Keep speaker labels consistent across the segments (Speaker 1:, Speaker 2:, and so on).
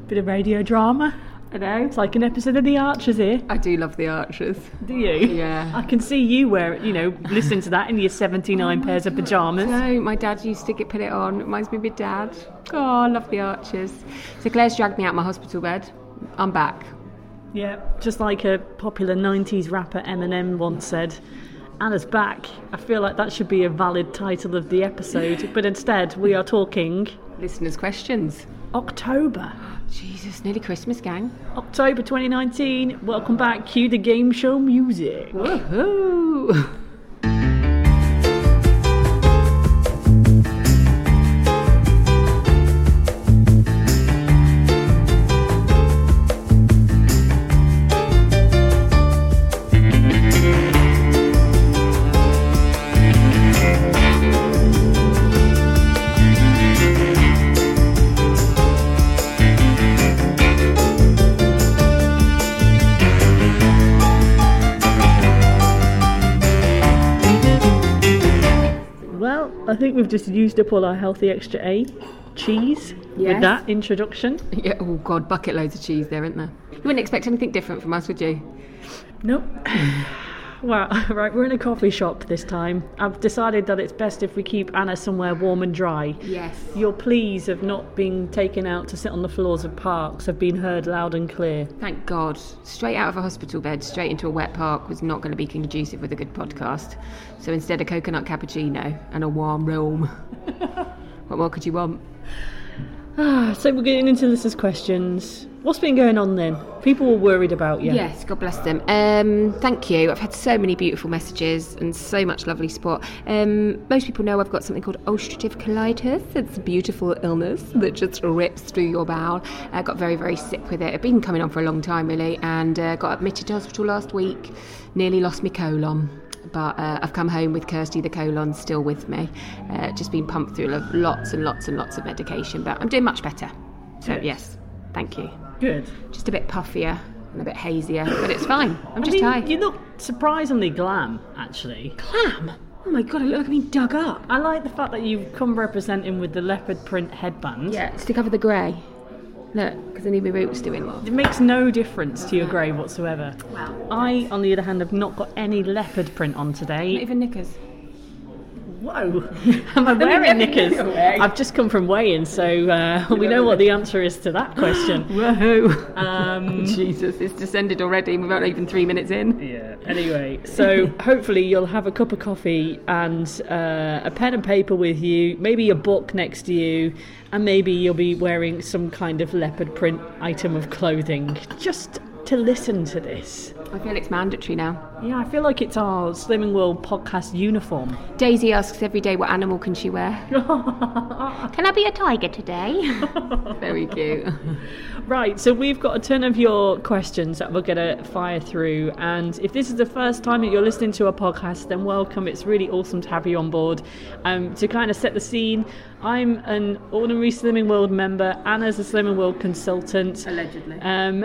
Speaker 1: Bit of radio drama.
Speaker 2: I know.
Speaker 1: It's like an episode of The Archers here.
Speaker 2: I do love The Archers.
Speaker 1: Do you?
Speaker 2: Yeah.
Speaker 1: I can see you listening to that in your 79 pairs of pyjamas.
Speaker 2: No, my dad used to put it on. It reminds me of my dad. Oh, I love The Archers. So Claire's dragged me out of my hospital bed. I'm back.
Speaker 1: Yeah, just like a popular 90s rapper Eminem once said, Anna's back. I feel like that should be a valid title of the episode, but instead we are talking...
Speaker 2: Listeners' questions.
Speaker 1: October.
Speaker 2: Jesus, nearly Christmas, gang.
Speaker 1: October 2019. Welcome back. Cue the game show music.
Speaker 2: Woohoo!
Speaker 1: I think we've just used up all our healthy extra A cheese with that introduction.
Speaker 2: Yeah. Oh God, bucket loads of cheese there, isn't there? You wouldn't expect anything different from us, would you?
Speaker 1: Nope. Well, right, we're in a coffee shop this time. I've decided that it's best if we keep Anna somewhere warm and dry.
Speaker 2: Yes.
Speaker 1: Your pleas of not being taken out to sit on the floors of parks have been heard loud and clear.
Speaker 2: Thank God. Straight out of a hospital bed, straight into a wet park was not going to be conducive with a good podcast. So instead, a coconut cappuccino and a warm room. What more could you want?
Speaker 1: So we're getting into listeners' questions. What's been going on then? People were worried about you.
Speaker 2: Yes, God bless them. Thank you. I've had so many beautiful messages and so much lovely support. Most people know I've got something called ulcerative colitis. It's a beautiful illness that just rips through your bowel. I got very, very sick with it. I've been coming on for a long time, really, and got admitted to hospital last week. Nearly lost my colon. But I've come home with Kirsty, the colon, still with me. Just been pumped through lots and lots and lots of medication, but I'm doing much better. So, yes, thank you.
Speaker 1: Good.
Speaker 2: Just a bit puffier and a bit hazier, but it's fine. I'm just tired.
Speaker 1: You look surprisingly glam, actually.
Speaker 2: Glam? Oh my God, I look like I've been dug up.
Speaker 1: I like the fact that you've come representing with the leopard print headband.
Speaker 2: Yeah, it's to cover the grey. Look, because I need my roots doing.
Speaker 1: It makes no difference to your grey whatsoever.
Speaker 2: Wow.
Speaker 1: I, on the other hand, have not got any leopard print on today.
Speaker 2: Not even knickers.
Speaker 1: Whoa, am I wearing knickers? I've just come from weighing, so we know what the answer is to that question.
Speaker 2: Whoa. Jesus, it's descended already. We're not even 3 minutes in.
Speaker 1: Yeah. Anyway, so hopefully you'll have a cup of coffee and a pen and paper with you, maybe a book next to you, and maybe you'll be wearing some kind of leopard print item of clothing just to listen to this.
Speaker 2: I feel it's mandatory now.
Speaker 1: Yeah, I feel like it's our Slimming World podcast uniform.
Speaker 2: Daisy asks every day, what animal can she wear? Can I be a tiger today? Very cute.
Speaker 1: Right, so we've got a ton of your questions that we're going to fire through, and if this is the first time that you're listening to a podcast, then welcome. It's really awesome to have you on board. To kind of set the scene, I'm an ordinary Slimming World member. Anna's a Slimming World consultant.
Speaker 2: Allegedly.
Speaker 1: And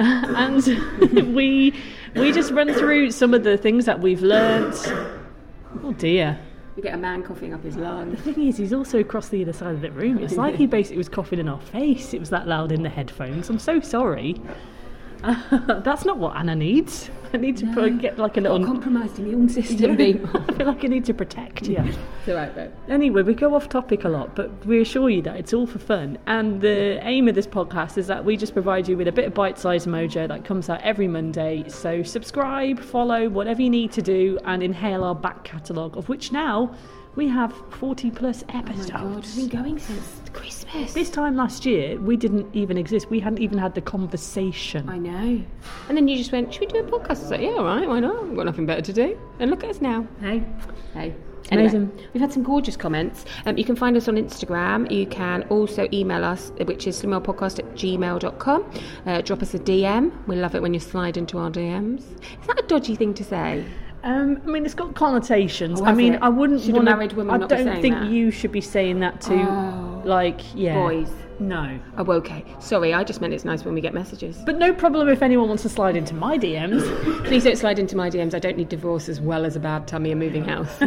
Speaker 1: we just run through some of the things that we've learnt. Oh dear.
Speaker 2: We get a man coughing up his lung.
Speaker 1: The thing is, he's also across the other side of the room. It's like he basically was coughing in our face. It was that loud in the headphones. I'm so sorry. That's not what Anna needs. I need to get like a little
Speaker 2: compromised immune system.
Speaker 1: I feel like I need to protect you.
Speaker 2: It's all right, though.
Speaker 1: Anyway, we go off topic a lot, but we assure you that it's all for fun. And the aim of this podcast is that we just provide you with a bit of bite-sized mojo that comes out every Monday. So subscribe, follow, whatever you need to do, and inhale our back catalogue, of which now we have 40 plus episodes.
Speaker 2: Oh my God, we've been going since Christmas.
Speaker 1: This time last year, we didn't even exist. We hadn't even had the conversation.
Speaker 2: I know. And then you just went, should we do a podcast? I was like, yeah, all right, why not? We've got nothing better to do. And look at us now.
Speaker 1: Hey.
Speaker 2: Anyway,
Speaker 1: Amazing.
Speaker 2: We've had some gorgeous comments. You can find us on Instagram. You can also email us, which is slimmingworldpodcast@gmail.com. Drop us a DM. We love it when you slide into our DMs. Is that a dodgy thing to say?
Speaker 1: I mean, it's got connotations.
Speaker 2: Oh,
Speaker 1: I
Speaker 2: want
Speaker 1: a married woman
Speaker 2: I
Speaker 1: not
Speaker 2: don't
Speaker 1: be saying
Speaker 2: think
Speaker 1: that. You should be saying that to,
Speaker 2: boys.
Speaker 1: No.
Speaker 2: Oh, okay. Sorry, I just meant it's nice when we get messages.
Speaker 1: But no problem if anyone wants to slide into my DMs.
Speaker 2: Please don't slide into my DMs. I don't need divorce as well as a bad tummy and moving house.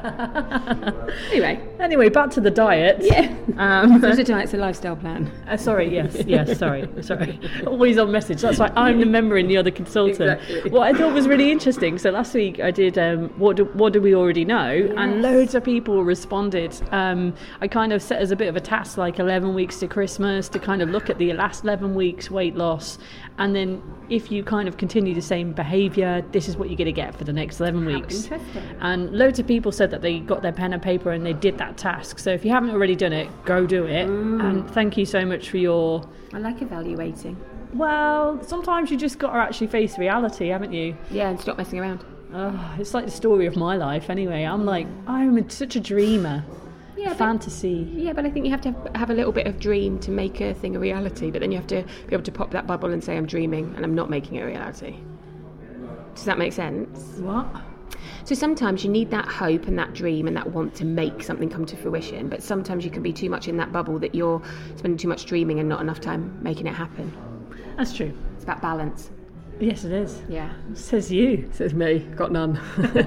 Speaker 1: Anyway, back to the diet.
Speaker 2: Yeah. It's a diet, it's a lifestyle plan.
Speaker 1: Sorry. Always on message. That's why I'm the member and the other consultant.
Speaker 2: Exactly.
Speaker 1: What I thought was really interesting. So last week I did what do we already know, and loads of people responded. I kind of set as a bit of a task, like 11 weeks to Christmas, to kind of look at the last 11 weeks weight loss, and then if you kind of continue the same behaviour, this is what you're going to get for the next 11 weeks.
Speaker 2: Interesting.
Speaker 1: And loads of people said that they got their pen and paper and they did that task. So if you haven't already done it, go do it. And thank you so much for your...
Speaker 2: I like evaluating.
Speaker 1: Well, sometimes you just got to actually face reality, haven't you?
Speaker 2: Yeah, and stop messing around.
Speaker 1: It's like the story of my life anyway. I'm such a dreamer.
Speaker 2: Yeah,
Speaker 1: fantasy.
Speaker 2: Yeah, but I think you have to have a little bit of dream to make a thing a reality, but then you have to be able to pop that bubble and say I'm dreaming and I'm not making it a reality. Does that make sense?
Speaker 1: What?
Speaker 2: So sometimes you need that hope and that dream and that want to make something come to fruition, but sometimes you can be too much in that bubble that you're spending too much dreaming and not enough time making it happen.
Speaker 1: That's true.
Speaker 2: It's about balance.
Speaker 1: Yes, it is.
Speaker 2: Yeah.
Speaker 1: Says you.
Speaker 2: Says me. Got none.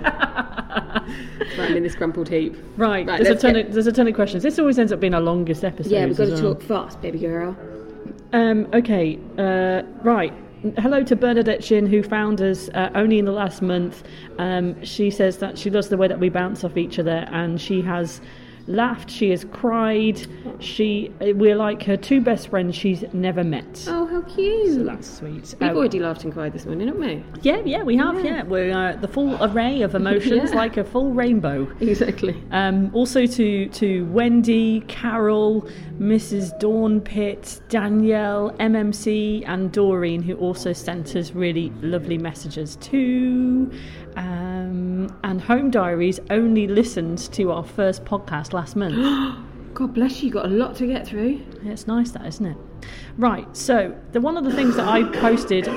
Speaker 2: I'm in this crumpled heap.
Speaker 1: Right. There's a ton of questions. This always ends up being our longest episode.
Speaker 2: Yeah, we've got to talk fast, baby girl.
Speaker 1: Okay. Right. Hello to Bernadette Shin, who found us only in the last month. She says that she loves the way that we bounce off each other, and she has laughed, she has cried. We're like her two best friends she's never met.
Speaker 2: Oh, how cute.
Speaker 1: So that's sweet.
Speaker 2: We've already laughed and cried this morning, haven't we?
Speaker 1: Yeah, we have. Yeah, we're the full array of emotions, like a full rainbow.
Speaker 2: Exactly.
Speaker 1: Also to Wendy, Carol, Mrs. Dawn Pitt, Danielle, MMC, and Doreen, who also sent us really lovely messages too. And Home Diaries only listened to our first podcast last month.
Speaker 2: God bless you, got a lot to get through.
Speaker 1: Yeah, it's nice that, isn't it? Right, so one of the things that I posted,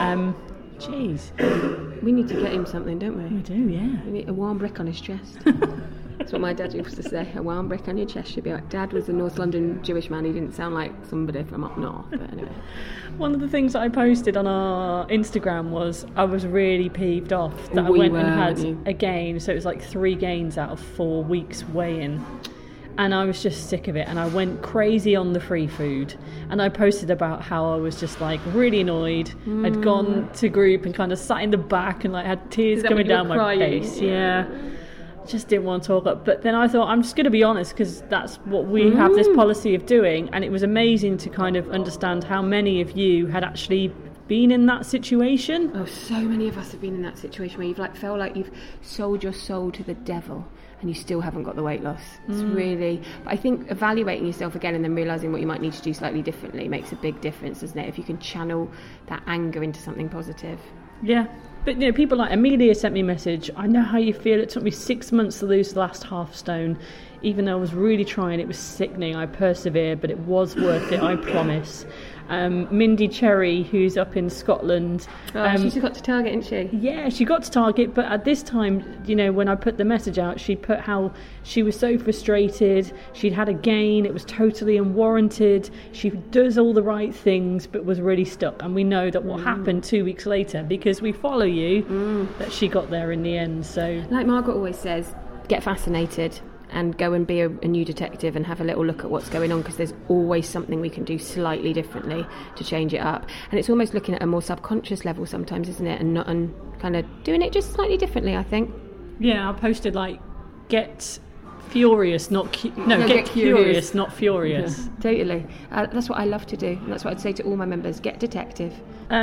Speaker 2: we need to get him something, don't we?
Speaker 1: We do, yeah.
Speaker 2: We need a warm brick on his chest. That's what my dad used to say, a warm brick on your chest should be like. Dad was a North London Jewish man, he didn't sound like somebody from up north, but anyway.
Speaker 1: One of the things that I posted on our Instagram was I was really peeved off that I went and had a gain, so it was like 3 gains out of 4 weeks weigh-in. And I was just sick of it, and I went crazy on the free food, and I posted about how I was just like really annoyed. I'd gone to group and kind of sat in the back and like had tears coming down my face. Yeah. Just didn't want to talk up, but then I thought I'm just going to be honest, because that's what we have this policy of doing. And it was amazing to kind of understand how many of you had actually been in that situation.
Speaker 2: Oh, so many of us have been in that situation where you've like felt like you've sold your soul to the devil and you still haven't got the weight loss. It's really, but I think evaluating yourself again and then realising what you might need to do slightly differently makes a big difference, doesn't it? If you can channel that anger into something positive.
Speaker 1: Yeah. But people like Amelia sent me a message. I know how you feel. It took me 6 months to lose the last half stone. Even though I was really trying, it was sickening. I persevered, but it was worth it, I promise. Mindy Cherry, who's up in Scotland.
Speaker 2: She's got to Target, isn't she?
Speaker 1: Yeah, she got to Target, but at this time, when I put the message out, she put how she was so frustrated. She'd had a gain. It was totally unwarranted. She does all the right things, but was really stuck. And we know that what happened 2 weeks later, because we follow you, that she got there in the end. So,
Speaker 2: like Margaret always says, get fascinated and go and be a new detective and have a little look at what's going on, because there's always something we can do slightly differently to change it up. And it's almost looking at a more subconscious level sometimes, isn't it? And kind of doing it just slightly differently, I think.
Speaker 1: Yeah, I posted like, get furious, not get curious, not furious.
Speaker 2: Yeah, totally. That's what I love to do, and that's what I'd say to all my members: get detective.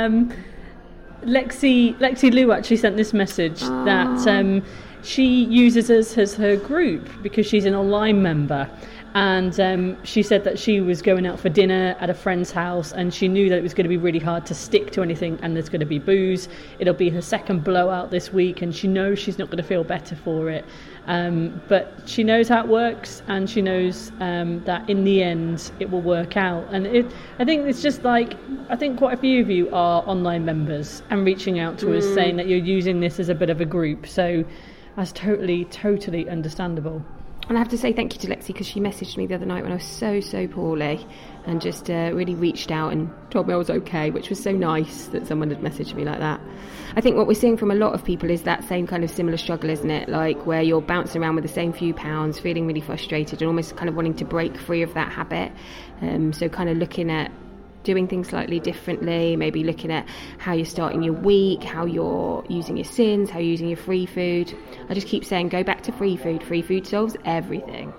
Speaker 1: Lexi Lou actually sent this message that she uses us as her group because she's an online member, and she said that she was going out for dinner at a friend's house and she knew that it was going to be really hard to stick to anything, and there's going to be booze. It'll be her second blowout this week and she knows she's not going to feel better for it, but she knows how it works, and she knows that in the end it will work out. And I think it's just like, I think quite a few of you are online members and reaching out to us saying that you're using this as a bit of a group, so that's totally understandable.
Speaker 2: And I have to say thank you to Lexi, because she messaged me the other night when I was so poorly, and just really reached out and told me I was okay, which was so nice that someone had messaged me like that. I think what we're seeing from a lot of people is that same kind of similar struggle, isn't it? Like where you're bouncing around with the same few pounds, feeling really frustrated and almost kind of wanting to break free of that habit. So kind of looking at doing things slightly differently, maybe looking at how you're starting your week, how you're using your sins, how you're using your free food. I just keep saying, go back to free food. Free food solves everything.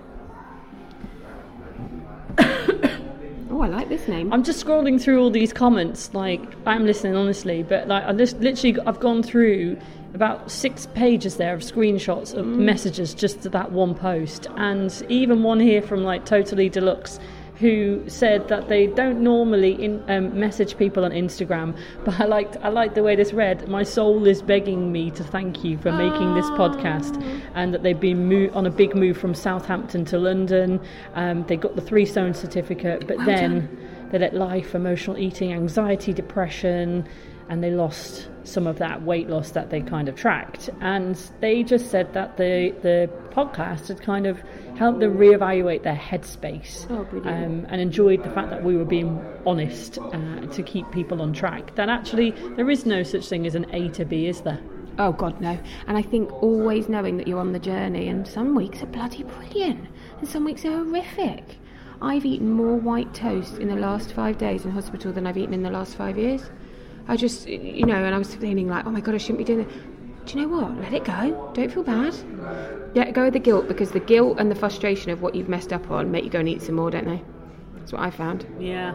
Speaker 2: Oh, I like this name.
Speaker 1: I'm just scrolling through all these comments, like, I'm listening honestly, but like I've gone through about 6 pages there of screenshots of messages just to that one post, and even one here from like Totally Deluxe, who said that they don't normally message people on Instagram, but I liked the way this read. My soul is begging me to thank you for making this podcast, and that they've been on a big move from Southampton to London. They got the 3 stone certificate, but then they let life, emotional eating, anxiety, depression, and they lost some of that weight loss that they kind of tracked. And they just said that the podcast had kind of helped them reevaluate their headspace, and enjoyed the fact that we were being honest to keep people on track. That actually there is no such thing as an A to B, is there?
Speaker 2: Oh God, no. And I think always knowing that you're on the journey, and some weeks are bloody brilliant and some weeks are horrific. I've eaten more white toast in the last 5 days in hospital than I've eaten in the last 5 years. I just, and I was feeling like, oh my God, I shouldn't be doing that. Do you know what? Let it go. Don't feel bad. Let go of the guilt, because the guilt and the frustration of what you've messed up on make you go and eat some more, don't they? That's what I found.
Speaker 1: Yeah.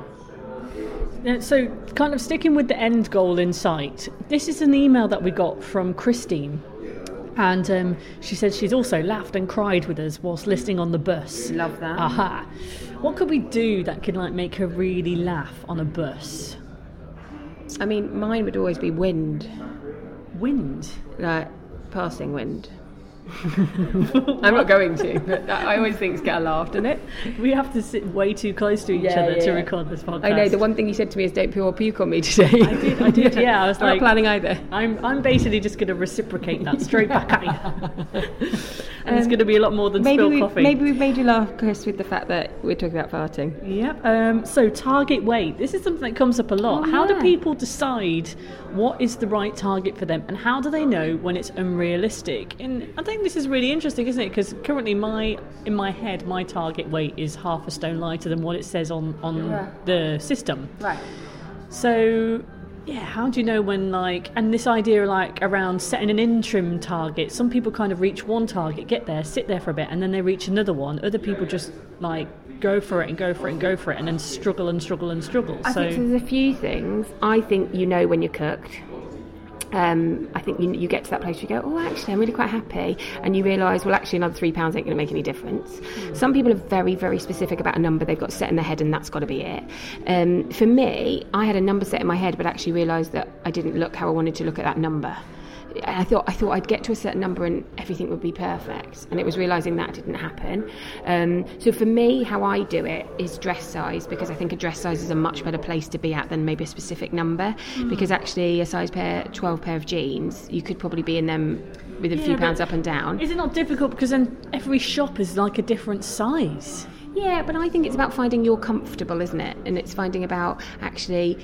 Speaker 1: So kind of sticking with the end goal in sight, this is an email that we got from Christine. And she said she's also laughed and cried with us whilst listening on the bus.
Speaker 2: Love that.
Speaker 1: Aha. What could we do that could like make her really laugh on a bus?
Speaker 2: I mean, mine would always be wind.
Speaker 1: Wind?
Speaker 2: Like, passing wind. I'm not going to, but I always think it's get a laugh, doesn't it?
Speaker 1: We have to sit way too close to each other to record this podcast.
Speaker 2: I know, the one thing you said to me is don't poo or puke on me today.
Speaker 1: I did, yeah. I was
Speaker 2: I'm not planning either.
Speaker 1: I'm basically just going to reciprocate that straight back at you. And it's going to be a lot more than spilled coffee.
Speaker 2: Maybe we've made you laugh, Chris, with the fact that we're talking about farting.
Speaker 1: Yep. So target weight. This is something that comes up a lot. How do people decide what is the right target for them, and how do they know when it's unrealistic? And I think this is really interesting, isn't it? Because currently in my head, my target weight is half a stone lighter than what it says on the system.
Speaker 2: Right.
Speaker 1: So, yeah, how do you know when, like, and this idea, like, around setting an interim target, some people kind of reach one target, get there, sit there for a bit, and then they reach another one. Other people just, like, go for it, and then struggle and struggle and struggle.
Speaker 2: I think there's a few things. I think you know when you're cooked. I think you get to that place where you go, oh, actually, I'm really quite happy. And you realise, well, actually, another £3 ain't going to make any difference. Some people are very, very specific about a number they've got set in their head, and that's got to be it. For me, I had a number set in my head, but actually realised that I didn't look how I wanted to look at that number. I thought I'd get to a certain number and everything would be perfect, and it was realising that didn't happen. So for me, how I do it is dress size, because I think a dress size is a much better place to be at than maybe a specific number, because actually a size 12 pair of jeans, you could probably be in them with a few pounds up and down.
Speaker 1: Is it not difficult because then every shop is like a different size?
Speaker 2: Yeah, but I think it's about finding you're comfortable, isn't it? And it's finding about actually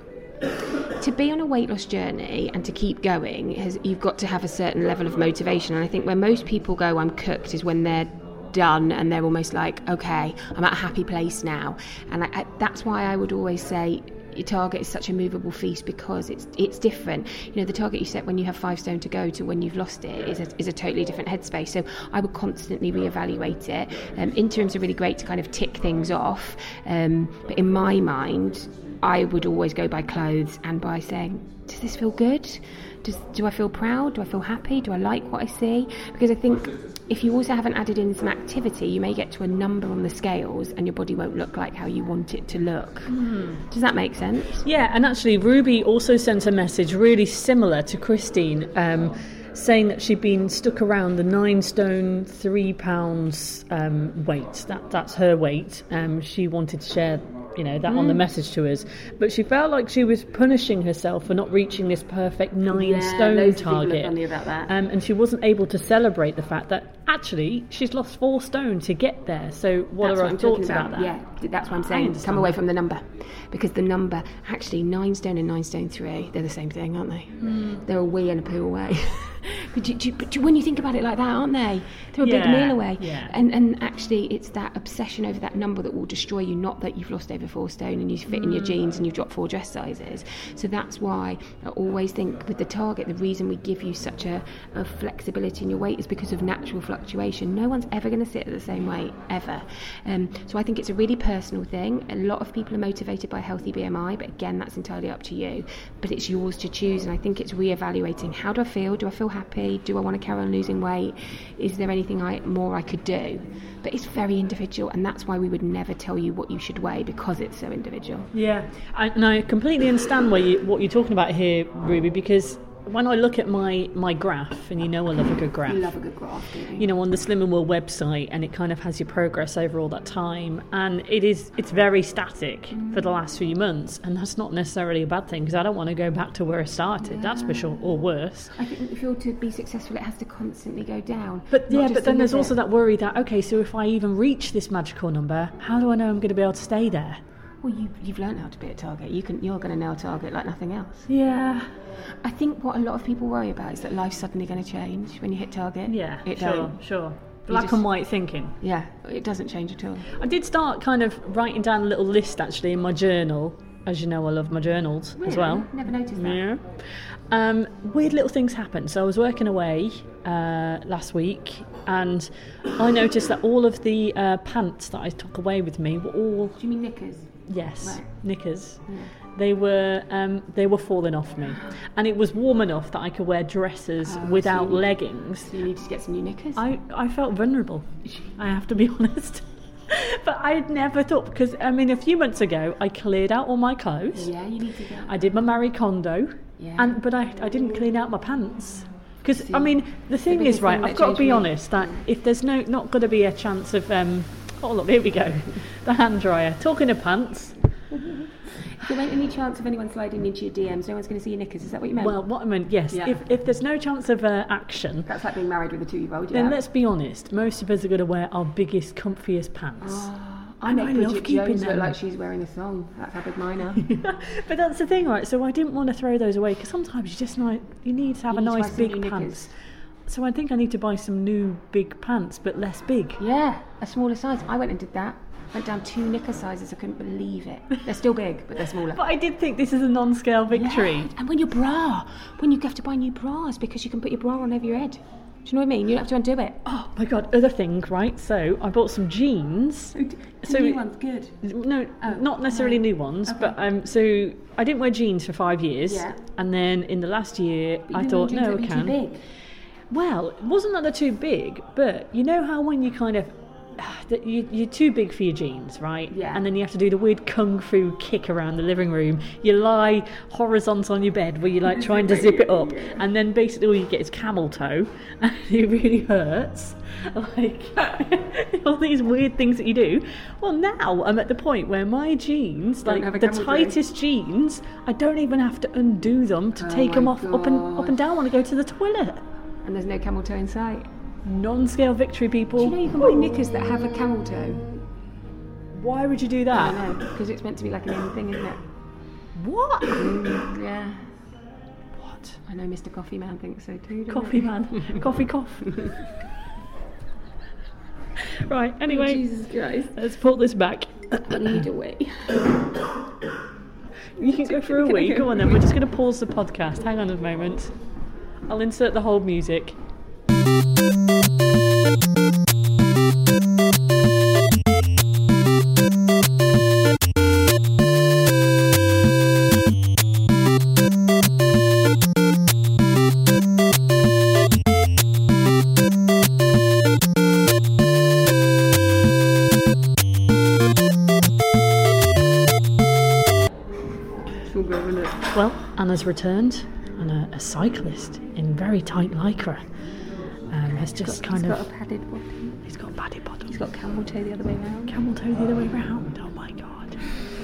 Speaker 2: to be on a weight loss journey and to keep going, you've got to have a certain level of motivation. And I think where most people go, I'm cooked, is when they're done and they're almost like, okay, I'm at a happy place now. And that's why I would always say your target is such a movable feast, because it's different. The target you set when you have 5 stone to go to when you've lost it is a totally different headspace. So I would constantly reevaluate it. Interims are really great to kind of tick things off, but in my mind, I would always go by clothes and by saying, does this feel good? Do I feel proud? Do I feel happy? Do I like what I see? Because I think if you also haven't added in some activity, you may get to a number on the scales and your body won't look like how you want it to look. Does that make sense?
Speaker 1: Yeah, and actually Ruby also sent a message really similar to Christine, saying that she'd been stuck around the 9 stone 3 pounds weight. That's her weight. She wanted to share that on the message to us. But she felt like she was punishing herself for not reaching this perfect 9 stone
Speaker 2: loads of
Speaker 1: target.
Speaker 2: people are funny about that.
Speaker 1: And she wasn't able to celebrate the fact that actually she's lost 4 stone to get there. So what are our thoughts about that?
Speaker 2: Yeah, that's what I'm saying. Come away from the number. Because the number, actually 9 stone and 9 stone 3, they're the same thing, aren't they? They're a wee and a poo away. But when you think about it like that, aren't they? They're a big meal away.
Speaker 1: Yeah.
Speaker 2: And actually, it's that obsession over that number that will destroy you, not that you've lost over 4 stone and you fit in your jeans and you've dropped 4 dress sizes. So that's why I always think with the target, the reason we give you such a flexibility in your weight is because of natural fluctuation. No one's ever going to sit at the same weight, ever. So I think it's a really personal thing. A lot of people are motivated by a healthy BMI, but again, that's entirely up to you. But it's yours to choose, and I think it's re-evaluating. How do I feel? Do I feel happy? Do I want to carry on losing weight? Is there anything more I could do? But it's very individual, and that's why we would never tell you what you should weigh, because it's so individual.
Speaker 1: Yeah, and I completely understand what you're talking about here, Ruby, because when I look at my graph, and I love a good graph.
Speaker 2: You love a good graph, don't you?
Speaker 1: On the Slim and Well website, and it kind of has your progress over all that time, and it's very static for the last few months, and that's not necessarily a bad thing, because I don't want to go back to where I started, that's for sure, or worse.
Speaker 2: I think if you're to be successful, it has to constantly go down.
Speaker 1: But then there's also that worry that, okay, so if I even reach this magical number, how do I know I'm going to be able to stay there?
Speaker 2: Well, you've learned how to be a target. You're going to nail target like nothing else.
Speaker 1: Yeah.
Speaker 2: I think what a lot of people worry about is that life's suddenly going to change when you hit target.
Speaker 1: Yeah, sure.
Speaker 2: You
Speaker 1: Black and white thinking.
Speaker 2: Yeah, it doesn't change at all.
Speaker 1: I did start kind of writing down a little list actually in my journal. As you know, I love my journals as well.
Speaker 2: Never noticed that.
Speaker 1: Yeah. Weird little things happened. So I was working away last week, and I noticed that all of the pants that I took away with me were all...
Speaker 2: Do you mean knickers?
Speaker 1: Yes,
Speaker 2: right.
Speaker 1: Knickers.
Speaker 2: Yeah.
Speaker 1: They were falling off me, and it was warm enough that I could wear dresses without leggings.
Speaker 2: So you needed to get some new knickers?
Speaker 1: I felt vulnerable, I have to be honest. But I'd never thought, because a few months ago I cleared out all my clothes.
Speaker 2: Yeah, you need to go.
Speaker 1: I did my Marie Kondo,
Speaker 2: yeah.
Speaker 1: But I didn't clean out my pants. Because the thing is, right, I've got to be honest that if there's not going to be a chance of oh look, here we go, the hand dryer. Talking of pants.
Speaker 2: If there ain't any chance of anyone sliding into your DMs, no one's going to see your knickers. Is that what you meant?
Speaker 1: Well, what I meant, yes. Yeah. If there's no chance of action...
Speaker 2: That's like being married with a 2-year-old,
Speaker 1: then let's be honest. Most of us are going to wear our biggest, comfiest pants.
Speaker 2: I make Bridget Jones look like she's wearing a thong. That's how big mine are.
Speaker 1: But that's the thing, right? So I didn't want to throw those away, because sometimes you need to have a nice big pants. So I think I need to buy some new big pants, but less big.
Speaker 2: Yeah, a smaller size. I went and did that. Went down 2 knicker sizes. I couldn't believe it. They're still big, but they're smaller.
Speaker 1: But I did think this is a non-scale victory.
Speaker 2: Yeah. And when you have to buy new bras, because you can put your bra on over your head. Do you know what I mean? You don't have to undo it.
Speaker 1: Oh my God, other thing, right? So I bought some jeans.
Speaker 2: So new ones, good.
Speaker 1: No, not necessarily new ones, okay. But so I didn't wear jeans for 5 years.
Speaker 2: Yeah.
Speaker 1: And then in the last year, I thought, no, I can.
Speaker 2: Too big.
Speaker 1: Well, it wasn't that they're too big, but you know how when you kind of... You're too big for your jeans, right?
Speaker 2: Yeah.
Speaker 1: And then you have to do the weird kung fu kick around the living room. You lie horizontal on your bed where you're like trying to zip it up, and then basically all you get is camel toe, and it really hurts. Like all these weird things that you do. Well, now I'm at the point where my jeans, like the tightest jeans, I don't even have to undo them to take them off up and down when I go to the toilet.
Speaker 2: And there's no camel toe in sight.
Speaker 1: Non-scale victory, people.
Speaker 2: Do you know you can buy knickers that have a camel toe?
Speaker 1: Why would you do that?
Speaker 2: I don't know, because it's meant to be like an in thing, isn't it?
Speaker 1: What?
Speaker 2: Yeah.
Speaker 1: What?
Speaker 2: I know Mr. Coffee Man thinks so too.
Speaker 1: Coffee Man. Coffee cough. Right, anyway.
Speaker 2: Oh, Jesus Christ.
Speaker 1: Let's pull this back.
Speaker 2: I need a wee.
Speaker 1: You can go for a wee. Go on then. We're just going to pause the podcast. Hang on a moment. I'll insert the whole music. Well, Anna's returned, and a cyclist in very tight lycra has just kind of...
Speaker 2: He's got a padded bottom.
Speaker 1: He's got a padded bottom.
Speaker 2: He's got camel toe the other way round.
Speaker 1: Camel toe the other way round, oh my God.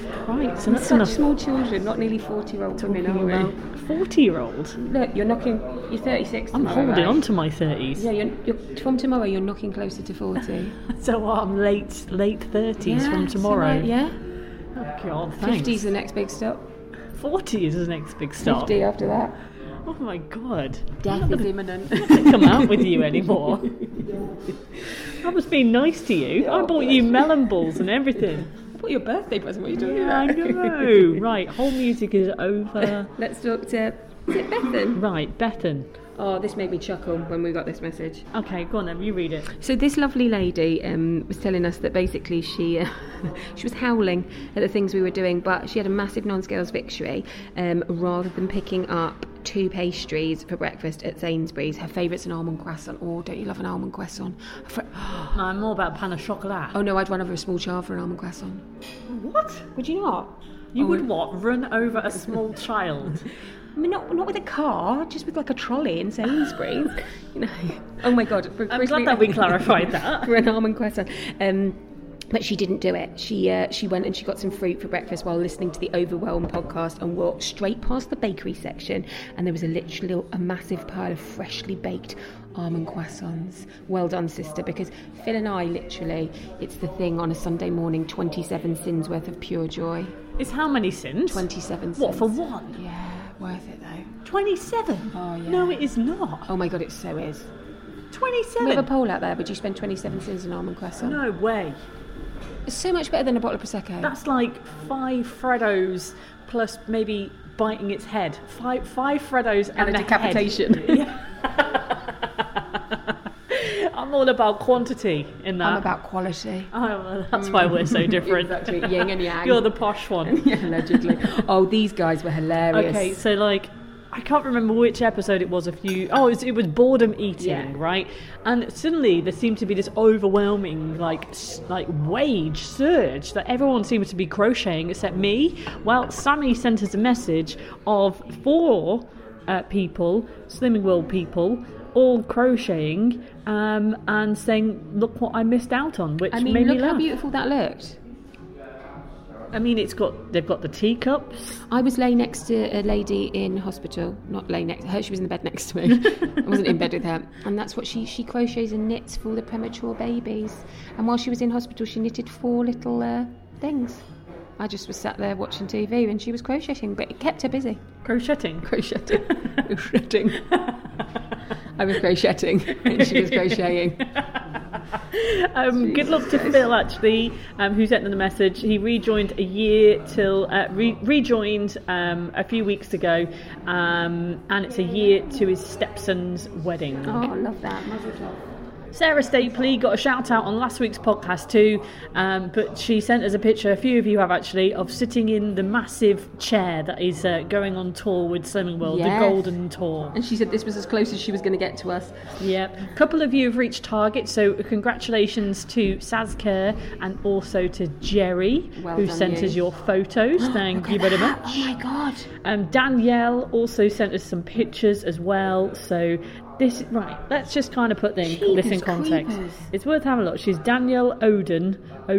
Speaker 1: Right, so that's
Speaker 2: Such
Speaker 1: enough.
Speaker 2: small children, not nearly 40-year-old women, are we?
Speaker 1: 40-year-old?
Speaker 2: Look, you're 36
Speaker 1: I'm
Speaker 2: tomorrow,
Speaker 1: holding
Speaker 2: right?
Speaker 1: on to my 30s.
Speaker 2: Yeah, you're from tomorrow, you're knocking closer to 40.
Speaker 1: So I'm late 30s from tomorrow.
Speaker 2: Right, yeah.
Speaker 1: Oh God, thanks.
Speaker 2: 50's the next big stop.
Speaker 1: 40 is the next big stop.
Speaker 2: 50 after that.
Speaker 1: Oh my God.
Speaker 2: Death is imminent.
Speaker 1: I can't come out with you anymore. I was being nice to you. I bought you melon balls and everything.
Speaker 2: I bought your birthday present. What are you talking
Speaker 1: Yeah, I
Speaker 2: about?
Speaker 1: know. Right, whole music is over.
Speaker 2: Let's talk to... Is it Bethan?
Speaker 1: Right, Bethan.
Speaker 2: Oh, this made me chuckle when we got this message.
Speaker 1: Okay, go on then, you read it.
Speaker 2: So this lovely lady was telling us that basically she was howling at the things we were doing, but she had a massive non-scales victory rather than picking up 2 pastries for breakfast at Sainsbury's. Her favourite's an almond croissant. Oh, don't you love an almond croissant?
Speaker 1: No, I'm more about pain au chocolat.
Speaker 2: Oh no, I'd run over a small child for an almond croissant.
Speaker 1: What?
Speaker 2: Would you not?
Speaker 1: You would what? Run over a small child?
Speaker 2: I mean, not with a car, just with like a trolley in Sainsbury's. You know. Oh my God!
Speaker 1: I'm glad that we clarified that.
Speaker 2: For an almond croissant. But she didn't do it. She went and she got some fruit for breakfast while listening to the Overwhelm podcast and walked straight past the bakery section, and there was literally a massive pile of freshly baked almond croissants. Well done, sister, because Phil and I literally, it's the thing on a Sunday morning, 27 sins worth of pure joy.
Speaker 1: It's how many sins?
Speaker 2: 27 sins.
Speaker 1: What, for one?
Speaker 2: Yeah, worth it though.
Speaker 1: 27?
Speaker 2: Oh, yeah.
Speaker 1: No, it is not.
Speaker 2: Oh my God, it so is.
Speaker 1: 27?
Speaker 2: We have a poll out there. Would you spend 27 sins on almond croissant?
Speaker 1: No way.
Speaker 2: It's so much better than a bottle of Prosecco.
Speaker 1: That's like 5 Freddos plus maybe biting its head. Five Freddos and
Speaker 2: a decapitation.
Speaker 1: Yeah. I'm all about quantity in that.
Speaker 2: I'm about quality.
Speaker 1: Oh, well, that's why we're so different.
Speaker 2: Exactly, yin and yang.
Speaker 1: You're the posh one.
Speaker 2: Yeah, allegedly. Oh, these guys were hilarious.
Speaker 1: Okay, so like, I can't remember which episode it was. It was boredom eating,
Speaker 2: Yeah.
Speaker 1: right? And suddenly there seemed to be this overwhelming like wage surge that everyone seems to be crocheting except me. Well, Sammy sent us a message of 4 people, Slimming World people, all crocheting and saying, "Look what I missed out on," which
Speaker 2: I mean,
Speaker 1: made me
Speaker 2: look
Speaker 1: laugh.
Speaker 2: how beautiful that looked.
Speaker 1: I mean, they've got the teacups.
Speaker 2: I was laying next to a lady in hospital, not laying next to her, she was in the bed next to me. I wasn't in bed with her. And that's what she crochets and knits for all the premature babies. And while she was in hospital, she knitted 4 little things. I just was sat there watching TV and she was crocheting, but it kept her busy.
Speaker 1: Crocheting.
Speaker 2: Crocheting. Crocheting. I was crocheting and she was crocheting.
Speaker 1: Good luck to Phil, actually, who sent them the message. He rejoined a few weeks ago, and it's a year to his stepson's wedding.
Speaker 2: Oh, I love that. Mazel tov.
Speaker 1: Sarah Stapley got a shout out on last week's podcast too, but she sent us a picture, a few of you have actually, of sitting in the massive chair that is going on tour with Slimming World,
Speaker 2: Yes.
Speaker 1: the Golden Tour.
Speaker 2: And she said this was as close as she was going to get to us.
Speaker 1: Yep. A couple of you have reached target, so congratulations to Sazker and also to Jerry,
Speaker 2: Well
Speaker 1: who
Speaker 2: done,
Speaker 1: sent
Speaker 2: you.
Speaker 1: us your photos. Thank you very much.
Speaker 2: Oh my God.
Speaker 1: Danielle also sent us some pictures as well, so let's just kind of put this in
Speaker 2: Jeepers
Speaker 1: context.
Speaker 2: creepers.
Speaker 1: It's worth having a look. She's Danielle Odon,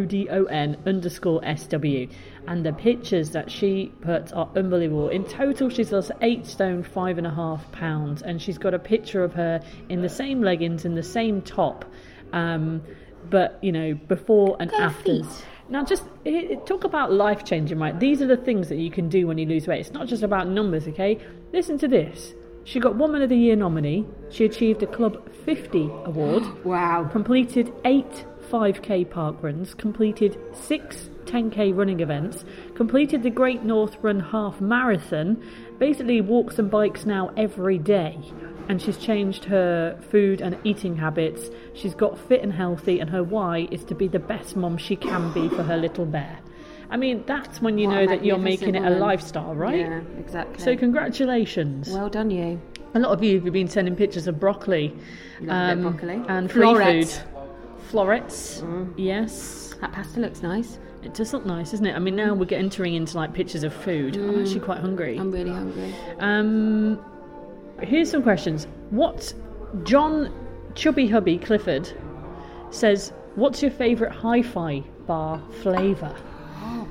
Speaker 1: ODON_SW, and the pictures that she puts are unbelievable. In total, she's lost 8 stone, 5.5 pounds, and she's got a picture of her in the same leggings, in the same top, but, you know, before and after. Now, just talk about life changing, right? These are the things that you can do when you lose weight. It's not just about numbers, okay? Listen to this. She got Woman of the Year nominee. She achieved a Club 50 award.
Speaker 2: Wow.
Speaker 1: Completed 8 5k park runs. Completed 6 10k running events. Completed the Great North Run half marathon. Basically walks and bikes now every day. And she's changed her food and eating habits. She's got fit and healthy, and her why is to be the best mom she can be for her little bear. I mean, that's when you know that you're making it a lifestyle, right?
Speaker 2: Yeah, exactly.
Speaker 1: So congratulations.
Speaker 2: Well done, you.
Speaker 1: A lot of you have been sending pictures of broccoli.
Speaker 2: Love a bit of broccoli.
Speaker 1: And free
Speaker 2: Florets.
Speaker 1: food. Florets, yes.
Speaker 2: That pasta looks nice.
Speaker 1: It does look nice, doesn't it? I mean, now we're entering into like pictures of food. I'm actually quite hungry.
Speaker 2: I'm really hungry.
Speaker 1: Here's some questions. What John Chubby Hubby Clifford says, what's your favourite hi-fi bar flavour?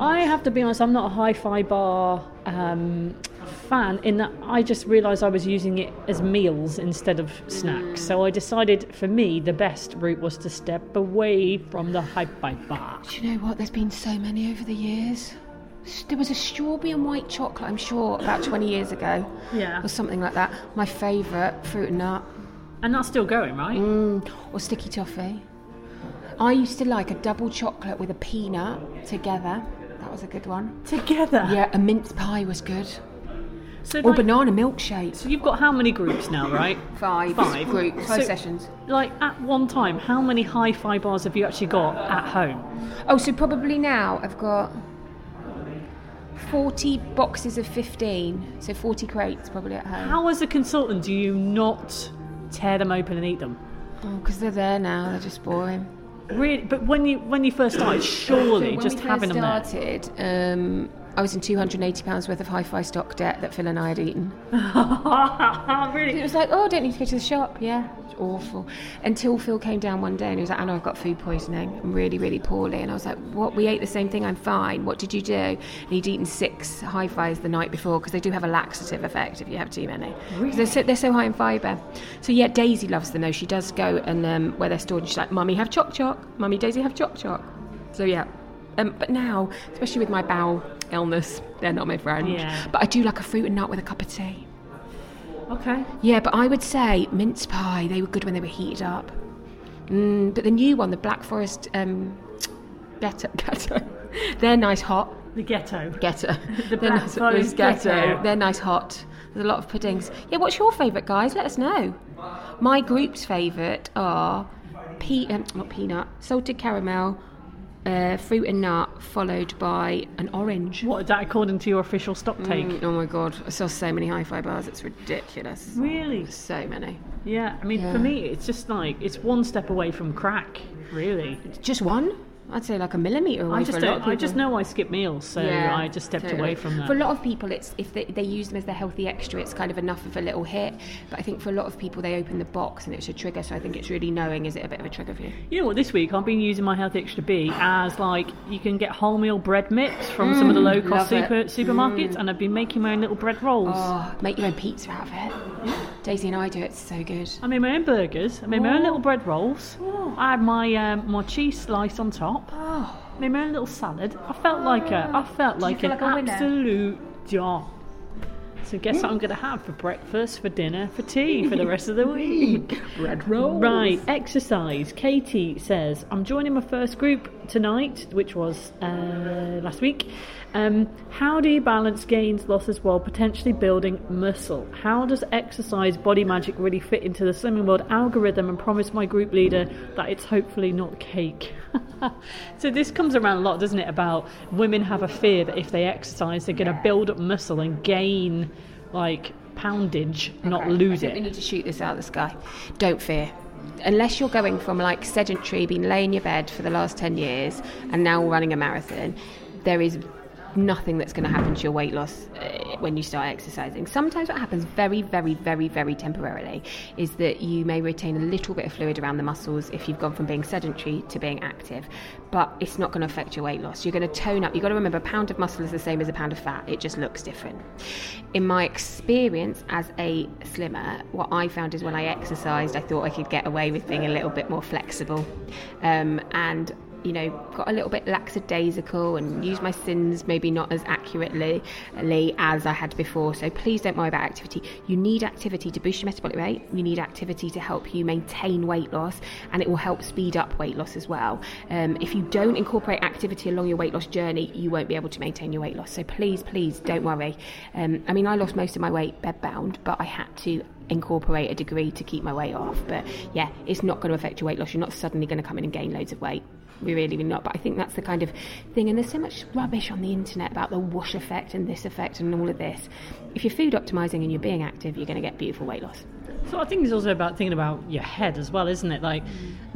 Speaker 1: I have to be honest, I'm not a hi-fi bar fan, in that I just realised I was using it as meals instead of snacks. So I decided, for me, the best route was to step away from the hi-fi bar.
Speaker 2: Do you know what? There's been so many over the years. There was a strawberry and white chocolate, I'm sure, about 20 years ago.
Speaker 1: Yeah.
Speaker 2: Or something like that. My favourite, fruit and nut.
Speaker 1: And that's still going, right?
Speaker 2: Or sticky toffee. I used to like a double chocolate with a peanut together. That was a good one.
Speaker 1: Together?
Speaker 2: Yeah, a mince pie was good.
Speaker 1: So
Speaker 2: Or banana milkshake.
Speaker 1: So you've got how many groups now, right?
Speaker 2: Five groups, 5 sessions.
Speaker 1: Like, at one time, how many hi-fi bars have you actually got at home?
Speaker 2: Oh, so probably now I've got 40 boxes of 15, so 40 crates probably at home.
Speaker 1: How, as a consultant, do you not tear them open and eat them?
Speaker 2: Oh, because they're there now, they're just boring.
Speaker 1: Really? But when you first started, surely just having them there.
Speaker 2: When we first started, I was in £280 worth of hi-fi stock debt that Phil and I had eaten.
Speaker 1: Really?
Speaker 2: It was like, oh, I don't need to go to the shop. Yeah, it's awful. Until Phil came down one day and he was like, Anna, I've got food poisoning. I'm really, really poorly. And I was like, what? We ate the same thing. I'm fine. What did you do? And he'd eaten 6 hi-fis the night before, because they do have a laxative effect if you have too many.
Speaker 1: Really?
Speaker 2: They're so high in fibre. So yeah, Daisy loves them though. She does go and where they're stored, and she's like, Mummy, have choc. Mummy, Daisy, have choc. So yeah. But now, especially with my bowel illness, they're not my friend.
Speaker 1: Yeah.
Speaker 2: But I do like a fruit and nut with a cup of tea.
Speaker 1: Okay.
Speaker 2: Yeah, but I would say mince pie, they were good when they were heated up. But the new one, the Black Forest Ghetto, they're nice hot.
Speaker 1: The ghetto.
Speaker 2: The
Speaker 1: Black Forest Ghetto.
Speaker 2: They're nice hot. There's a lot of puddings. Yeah, what's your favourite, guys? Let us know. My group's favourite are not peanut, salted caramel, fruit and nut, followed by an orange.
Speaker 1: What is that according to your official stock take?
Speaker 2: Oh my god, I saw so many hi-fi bars, it's ridiculous.
Speaker 1: Really?
Speaker 2: So many.
Speaker 1: Yeah, I mean, for me, it's just like, it's one step away from crack, really.
Speaker 2: Just one? I'd say like a millimetre away for a lot of people.
Speaker 1: I just know I skip meals, so I just stepped away from that.
Speaker 2: For a lot of people, it's if they use them as their healthy extra, it's kind of enough of a little hit. But I think for a lot of people, they open the box and it's a trigger. So I think it's really knowing, is it a bit of a trigger for you?
Speaker 1: You know what? This week I've been using my Healthy Extra B as, like, you can get wholemeal bread mix from some of the low cost supermarkets, and I've been making my own little bread rolls.
Speaker 2: Oh, make your own pizza out of it. Daisy and I do it. It's so good.
Speaker 1: I made my own burgers. I made my own little bread rolls. I had my cheese slice on top. Made my own little salad. I felt like an absolute John. So guess what I'm going to have for breakfast, for dinner, for tea, for the rest of the week?
Speaker 2: Bread rolls.
Speaker 1: Right, exercise. Katie says, I'm joining my first group tonight, which was last week. How do you balance gains, losses while potentially building muscle? How does exercise body magic really fit into the Slimming World algorithm, and promise my group leader that it's hopefully not cake? So this comes around a lot, doesn't it, about women have a fear that if they exercise, they're going to build up muscle and gain, like, poundage, not lose it.
Speaker 2: We need to shoot this out of the sky. Don't fear. Unless you're going from, like, sedentary, been laying in your bed for the last 10 years and now running a marathon, there is nothing that's going to happen to your weight loss when you start exercising. Sometimes what happens very, very, very, very temporarily is that you may retain a little bit of fluid around the muscles if you've gone from being sedentary to being active, but it's not going to affect your weight loss. You're going to tone up. You've got to remember, a pound of muscle is the same as a pound of fat. It just looks different. In my experience as a slimmer, what I found is when I exercised, I thought I could get away with being a little bit more flexible, and you know, got a little bit lackadaisical and used my sins maybe not as accurately as I had before. So please don't worry about activity. You need activity to boost your metabolic rate. You need activity to help you maintain weight loss, and it will help speed up weight loss as well. If you don't incorporate activity along your weight loss journey, you won't be able to maintain your weight loss. So please don't worry. I mean, I lost most of my weight bed bound, but I had to incorporate a degree to keep my weight off. But yeah, it's not going to affect your weight loss. You're not suddenly going to come in and gain loads of weight. We're really not. But I think that's the kind of thing, and there's so much rubbish on the internet about the whoosh effect and this effect and all of this. If you're food optimizing and you're being active, you're going to get beautiful weight loss.
Speaker 1: So I think it's also about thinking about your head as well, isn't it? Like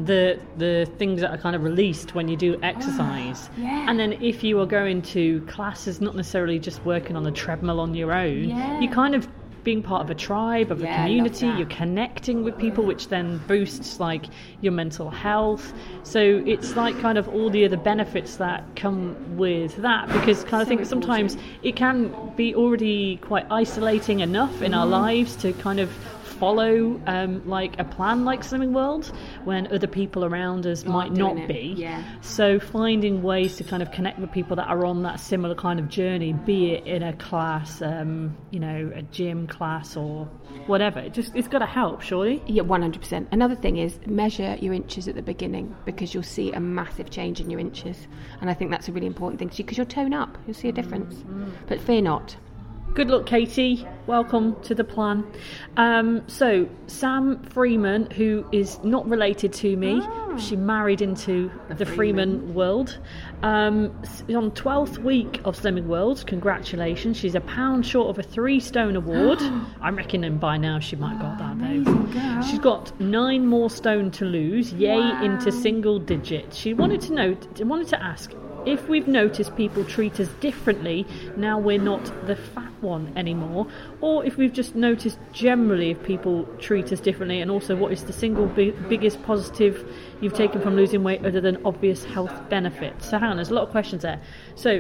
Speaker 1: the things that are kind of released when you do exercise. And then if you are going to classes, not necessarily just working on the treadmill on your own, you kind of being part of a tribe, of a
Speaker 2: Yeah, I love
Speaker 1: community.
Speaker 2: that.
Speaker 1: You're connecting with people, which then boosts like your mental health. So it's like kind of all the other benefits that come with that, because kind of
Speaker 2: So
Speaker 1: think sometimes it can be already quite isolating enough in our lives to kind of follow like a plan like Slimming World when other people around us might
Speaker 2: doing
Speaker 1: not
Speaker 2: it.
Speaker 1: be.
Speaker 2: Yeah.
Speaker 1: So finding ways to kind of connect with people that are on that similar kind of journey, be it in a class, you know, a gym class or whatever, it's got to help, surely.
Speaker 2: Yeah, 100%. Another thing is measure your inches at the beginning, because you'll see a massive change in your inches. And I think that's a really important thing, because you'll tone up, you'll see a difference. But fear not.
Speaker 1: Good luck, Katie. Welcome to the plan. So, Sam Freeman, who is not related to me, she married into the Freeman world. On 12th week of Slimming World, congratulations. She's a pound short of a 3 stone award. I'm reckoning by now she might have got that, though. She's got 9 more stone to lose, into single digits. She wanted to ask if we've noticed people treat us differently now we're not the fat one anymore, or if we've just noticed generally if people treat us differently, and also what is the single biggest positive you've taken from losing weight other than obvious health benefits. So hang on, there's a lot of questions there. So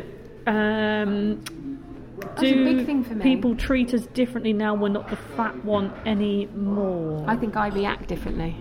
Speaker 2: That's a big thing for me.
Speaker 1: People treat us differently now we're not the fat one anymore?
Speaker 2: I think I react differently.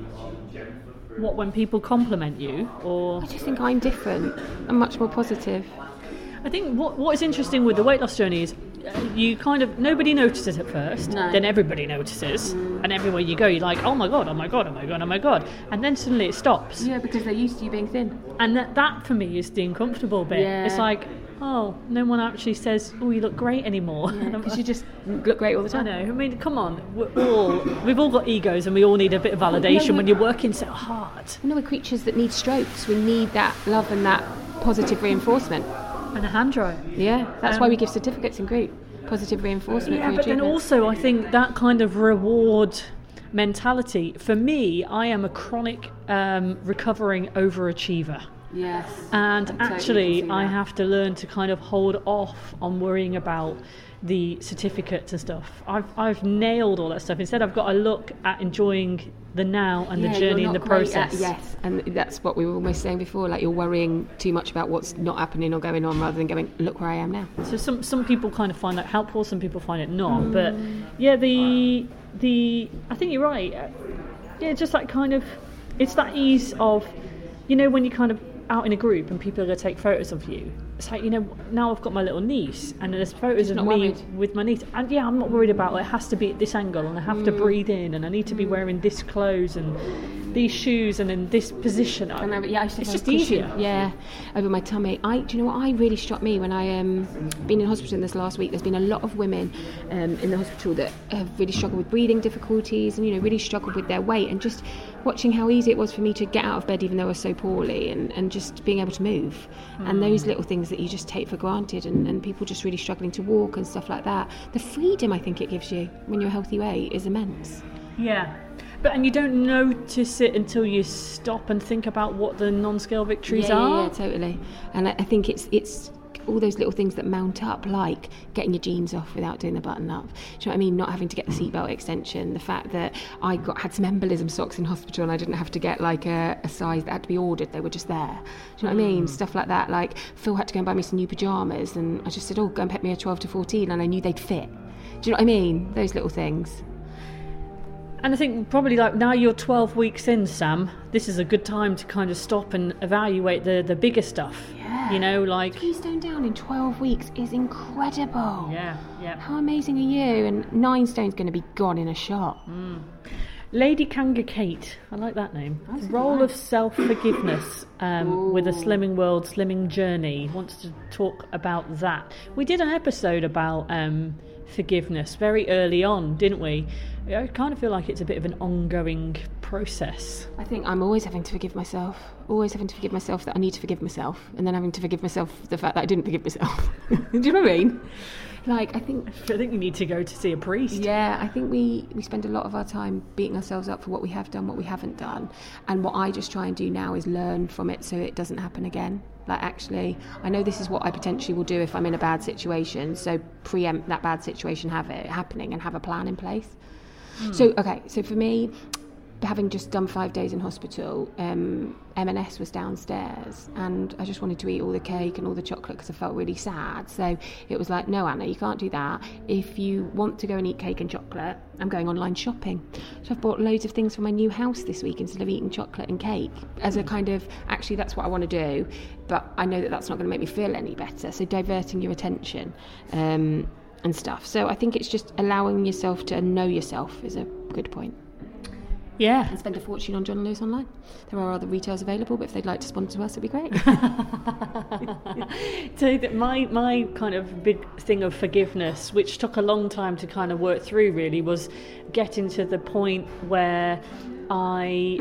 Speaker 1: What, when people compliment you, or?
Speaker 2: I just think I'm different. I'm much more positive.
Speaker 1: I think what is interesting with the weight loss journey is you kind of, nobody notices at first, then everybody notices, and everywhere you go you're like, oh my god, oh my god, oh my god, oh my god, and then suddenly it stops.
Speaker 2: Yeah, because they're used to you being thin.
Speaker 1: And that for me is the uncomfortable bit.
Speaker 2: Yeah.
Speaker 1: It's like, oh, no one actually says, oh, you look great anymore.
Speaker 2: Because you just look great all the
Speaker 1: I
Speaker 2: time.
Speaker 1: know, I mean, come on, we've all got egos and we all need a bit of validation when you're working so hard.
Speaker 2: We're creatures that need strokes. We need that love and that positive reinforcement.
Speaker 1: And a hand dryer.
Speaker 2: Yeah, that's why we give certificates in group. Positive reinforcement.
Speaker 1: Yeah,
Speaker 2: for
Speaker 1: but then
Speaker 2: achievements.
Speaker 1: also I think that kind of reward mentality, for me, I am a chronic recovering overachiever.
Speaker 2: Yes.
Speaker 1: And
Speaker 2: I totally
Speaker 1: actually,
Speaker 2: can see
Speaker 1: I
Speaker 2: that.
Speaker 1: have to learn to kind of hold off on worrying about the certificates and stuff. I've nailed all that stuff. Instead, I've got to look at enjoying the now and the journey
Speaker 2: you're
Speaker 1: and the
Speaker 2: not great
Speaker 1: process.
Speaker 2: yes, and that's what we were almost saying before. Like, you're worrying too much about what's not happening or going on, rather than going, look where I am now.
Speaker 1: So some people kind of find that helpful, some people find it not. But yeah, the I think you're right. Yeah, just that kind of, it's that ease of, you know, when you kind of out in a group and people are going to take photos of you. It's like, you know, now I've got my little niece and there's photos of
Speaker 2: not
Speaker 1: me
Speaker 2: worried.
Speaker 1: with my niece, and yeah, I'm not worried about it has to be at this angle and I have to breathe in and I need to be wearing this clothes and these shoes and in this position.
Speaker 2: I used to
Speaker 1: It's
Speaker 2: have
Speaker 1: just
Speaker 2: a cushion,
Speaker 1: easier.
Speaker 2: Yeah, over my tummy. Do you know what I really struck me when I been in hospital this last week? There's been a lot of women in the hospital that have really struggled with breathing difficulties and, you know, really struggled with their weight, and just watching how easy it was for me to get out of bed even though I was so poorly, and just being able to move, and those little things that you just take for granted, and people just really struggling to walk and stuff like that. The freedom I think it gives you when you're a healthy weight is immense.
Speaker 1: Yeah. And you don't notice it until you stop and think about what the non-scale victories are.
Speaker 2: Yeah, totally. And I think it's all those little things that mount up, like getting your jeans off without doing the button up. Do you know what I mean? Not having to get the seatbelt extension. The fact that I had some embolism socks in hospital and I didn't have to get like a size that had to be ordered. They were just there. Do you know what I mean? Stuff like that. Like, Phil had to go and buy me some new pyjamas, and I just said, oh, go and pick me a 12 to 14, and I knew they'd fit. Do you know what I mean? Those little things.
Speaker 1: And I think probably like now you're 12 weeks in, Sam, this is a good time to kind of stop and evaluate the bigger stuff.
Speaker 2: Yeah.
Speaker 1: You know, like...
Speaker 2: 3 stone down in 12 weeks is incredible.
Speaker 1: Yeah.
Speaker 2: How amazing are you? And 9 stone's going to be gone in a shot.
Speaker 1: Lady Kanga Kate, I like that name.
Speaker 2: That's
Speaker 1: Role
Speaker 2: nice.
Speaker 1: of self-forgiveness with a Slimming World, Slimming Journey. Wants to talk about that. We did an episode about forgiveness very early on, didn't we? I kind of feel like it's a bit of an ongoing process?
Speaker 2: I think I'm always having to forgive myself that I need to forgive myself, and then having to forgive myself for the fact that I didn't forgive myself. Do you know what I mean? Like, I think
Speaker 1: you need to go to see a priest.
Speaker 2: Yeah, I think we spend a lot of our time beating ourselves up for what we have done, what we haven't done. And what I just try and do now is learn from it so it doesn't happen again. Like, actually, I know this is what I potentially will do if I'm in a bad situation, so preempt that bad situation happening and have a plan in place. So for me, having just done 5 days in hospital, M&S was downstairs, and I just wanted to eat all the cake and all the chocolate because I felt really sad. So it was like, no, Anna, you can't do that. If you want to go and eat cake and chocolate, I'm going online shopping. So I've bought loads of things for my new house this week instead of eating chocolate and cake, as a kind of, actually that's what I want to do, but I know that that's not going to make me feel any better. So diverting your attention and stuff. So I think it's just allowing yourself to know yourself is a good point.
Speaker 1: Yeah.
Speaker 2: And spend a fortune on John Lewis online. There are other retailers available, but if they'd like to sponsor us, it'd be great.
Speaker 1: So that my kind of big thing of forgiveness, which took a long time to kind of work through really, was getting to the point where I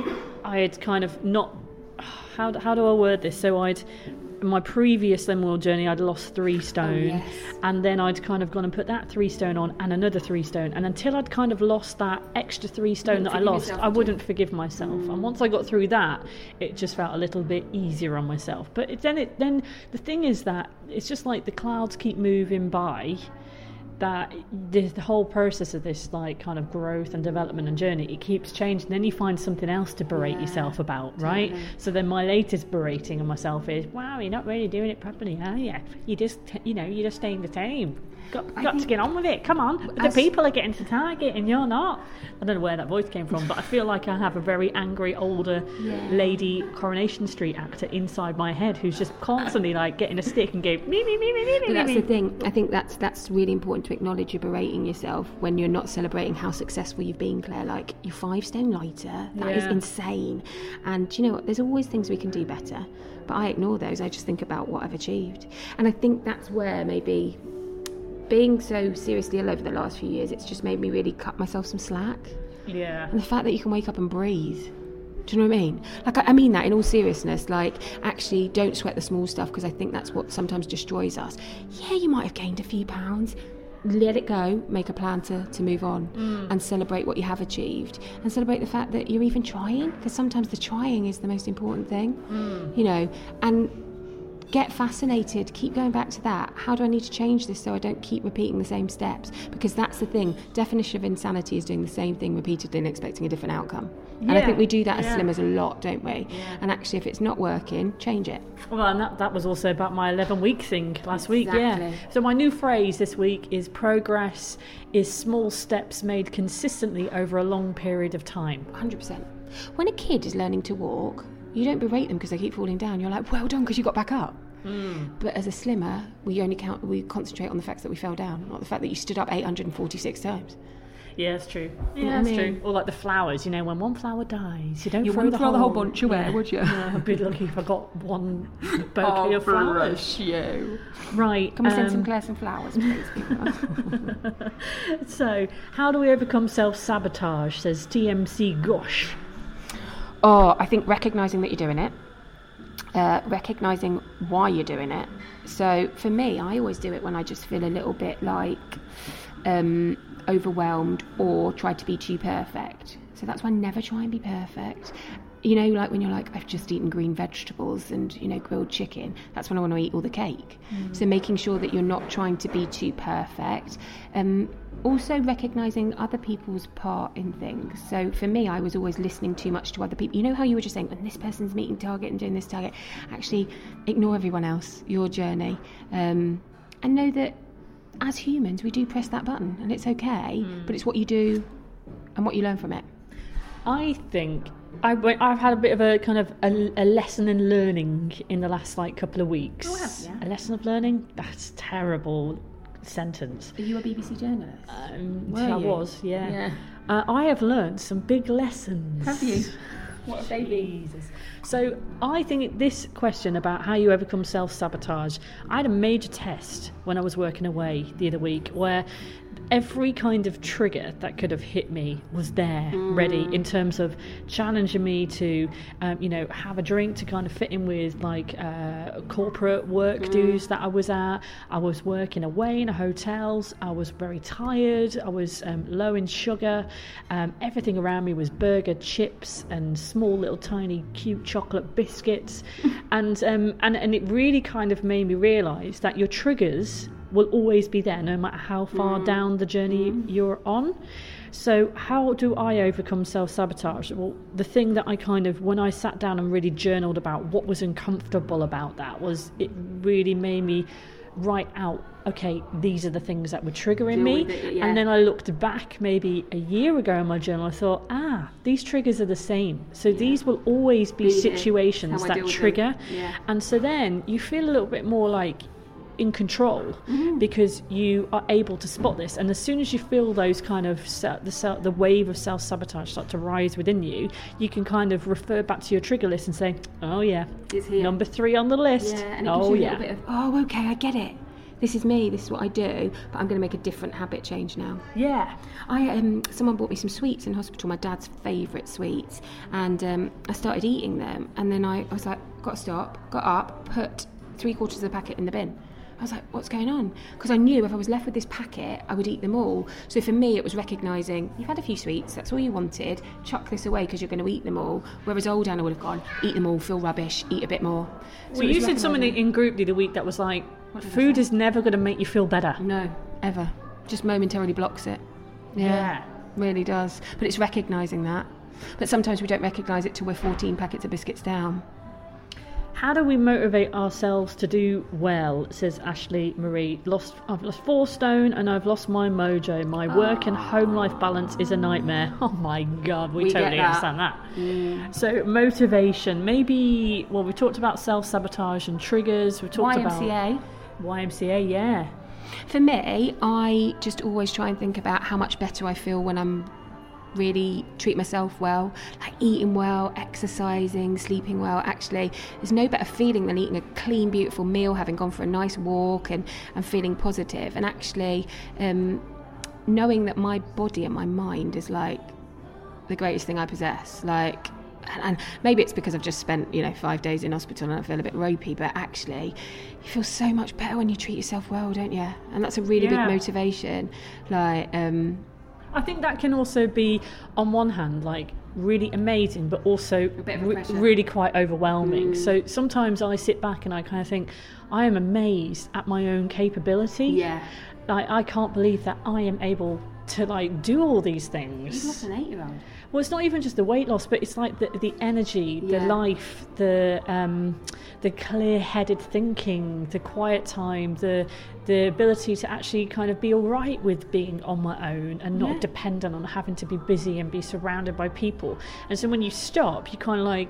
Speaker 1: had kind of not... How do I word this? So in my previous Slim World journey, I'd lost 3 stone, and then I'd kind of gone and put that 3 stone on and another 3 stone, and until I'd kind of lost that extra 3 stone that I lost, I wouldn't forgive myself. And once I got through that, it just felt a little bit easier on myself. But then the thing is that it's just like the clouds keep moving by, that the whole process of this like kind of growth and development and journey, it keeps changing. Then you find something else to berate yourself about, right? Totally. So then my latest berating of myself is, wow, you're not really doing it properly, are you? You're just staying the same. Got to get on with it. Come on. The people are getting to Target and you're not. I don't know where that voice came from, but I feel like I have a very angry older lady Coronation Street actor inside my head who's just constantly like getting a stick and going me.
Speaker 2: But that's the thing. I think that's really important to acknowledge. You're berating yourself when you're not celebrating how successful you've been, Claire. Like, you're 5 stone lighter. That is insane. And you know what? There's always things we can do better. But I ignore those. I just think about what I've achieved. And I think that's where maybe being so seriously ill over the last few years, it's just made me really cut myself some slack. Yeah. And the fact that you can wake up and breathe. Do you know what I mean? Like, I mean that in all seriousness. Like, actually, don't sweat the small stuff, because I think that's what sometimes destroys us. Yeah, you might have gained a few pounds. Let it go. Make a plan to move on and celebrate what you have achieved, and celebrate the fact that you're even trying, because sometimes the trying is the most important thing. You know, and get fascinated, keep going back to that. How do I need to change this so I don't keep repeating the same steps? Because that's the thing. Definition of insanity is doing the same thing repeatedly and expecting a different outcome. And I think we do that as slimmers a lot, don't we? Yeah. And actually, if it's not working, change it.
Speaker 1: Well, and that was also about my 11-week thing last week. Yeah. So my new phrase this week is progress is small steps made consistently over a long period of time.
Speaker 2: 100%. When a kid is learning to walk, you don't berate them because they keep falling down. You're like, well done, because you got back up. But as a slimmer, we concentrate on the fact that we fell down, not the fact that you stood up 846 times.
Speaker 1: Yeah, that's true. Yeah, that's true. Or like the flowers, you know, when one flower dies, you don't throw
Speaker 2: the whole bunch away, would you?
Speaker 1: Yeah, I'd be lucky if I got one bouquet of flowers.
Speaker 2: Bless you.
Speaker 1: Right.
Speaker 2: Can we send some Claire some flowers, please?
Speaker 1: So, how do we overcome self-sabotage, says TMC Gosh.
Speaker 2: Oh, I think recognising that you're doing it, recognising why you're doing it. So for me, I always do it when I just feel a little bit like overwhelmed or try to be too perfect. So that's why I never try and be perfect. You know, like when you're like, I've just eaten green vegetables and, you know, grilled chicken. That's when I want to eat all the cake. So making sure that you're not trying to be too perfect. Also recognising other people's part in things. So for me, I was always listening too much to other people. You know how you were just saying, when this person's meeting target and doing this target, actually ignore everyone else, your journey. And know that as humans, we do press that button and it's okay, but it's what you do and what you learn from it.
Speaker 1: I think I've had a bit of a kind of a lesson in learning in the last couple of weeks.
Speaker 2: Oh, yeah.
Speaker 1: A lesson of learning? That's a terrible sentence.
Speaker 2: Are you a BBC journalist?
Speaker 1: I was, yeah. I have learned some big lessons.
Speaker 2: Have you? What have they been?
Speaker 1: So I think this question about how you overcome self-sabotage, I had a major test when I was working away the other week where every kind of trigger that could have hit me was there, ready, in terms of challenging me to, have a drink to kind of fit in with like corporate work dues that I was at. I was working away in hotels. I was very tired. I was low in sugar. Everything around me was burger, chips, and small little tiny cute chocolate biscuits, and it really kind of made me realise that your triggers will always be there no matter how far down the journey you're on. So how do I overcome self-sabotage? Well, the thing that I kind of, when I sat down and really journaled about what was uncomfortable about that, was it really made me write out, okay, these are the things that were triggering me. And then I looked back maybe a year ago in my journal, I thought, these triggers are the same. So these will always be situations that trigger. And so then you feel a little bit more like in control, because you are able to spot this. And as soon as you feel those kind of the wave of self-sabotage start to rise within you, you can kind of refer back to your trigger list and say, oh yeah, it's here. Number 3 on the list.
Speaker 2: And it gives you a little bit of, okay, I get it. This is me, this is what I do, but I'm going to make a different habit change now. Someone bought me some sweets in hospital, my dad's favourite sweets, and I started eating them, and then I was like, got to stop, got up, put 3/4 of the packet in the bin. I was like, what's going on? Because I knew if I was left with this packet, I would eat them all. So for me, it was recognising, you've had a few sweets, that's all you wanted, chuck this away because you're going to eat them all. Whereas old Anna would have gone, eat them all, feel rubbish, eat a bit more.
Speaker 1: So you said something in group the other week that was like, food is never going to make you feel better.
Speaker 2: No, ever. Just momentarily blocks it. Yeah. Really does. But it's recognising that. But sometimes we don't recognise it till we're 14 packets of biscuits down.
Speaker 1: How do we motivate ourselves to do well, says Ashley Marie. I've lost 4 stone and I've lost my mojo. My work and home life balance is a nightmare. Oh my God, we totally understand that. So motivation, maybe, well, we talked about self-sabotage and triggers. We talked about YMCA, yeah.
Speaker 2: For me, I just always try and think about how much better I feel when I'm really treat myself well, like eating well, exercising, sleeping well. Actually, there's no better feeling than eating a clean, beautiful meal, having gone for a nice walk and feeling positive. And actually, knowing that my body and my mind is like the greatest thing I possess. Like, and maybe it's because I've just spent 5 days in hospital and I feel a bit ropey, but actually you feel so much better when you treat yourself well, don't you? And that's a really big motivation. Like,
Speaker 1: I think that can also be, on one hand, like really amazing, but also really quite overwhelming. So sometimes I sit back and I kind of think, I am amazed at my own capability.
Speaker 2: Yeah.
Speaker 1: Like, I can't believe that I am able to like do all these things.
Speaker 2: You've lost an 8-year-old.
Speaker 1: Well, it's not even just the weight loss, but it's like the energy, the life, the clear-headed thinking, the quiet time, the ability to actually kind of be all right with being on my own and not dependent on having to be busy and be surrounded by people. And so when you stop, you kind of like,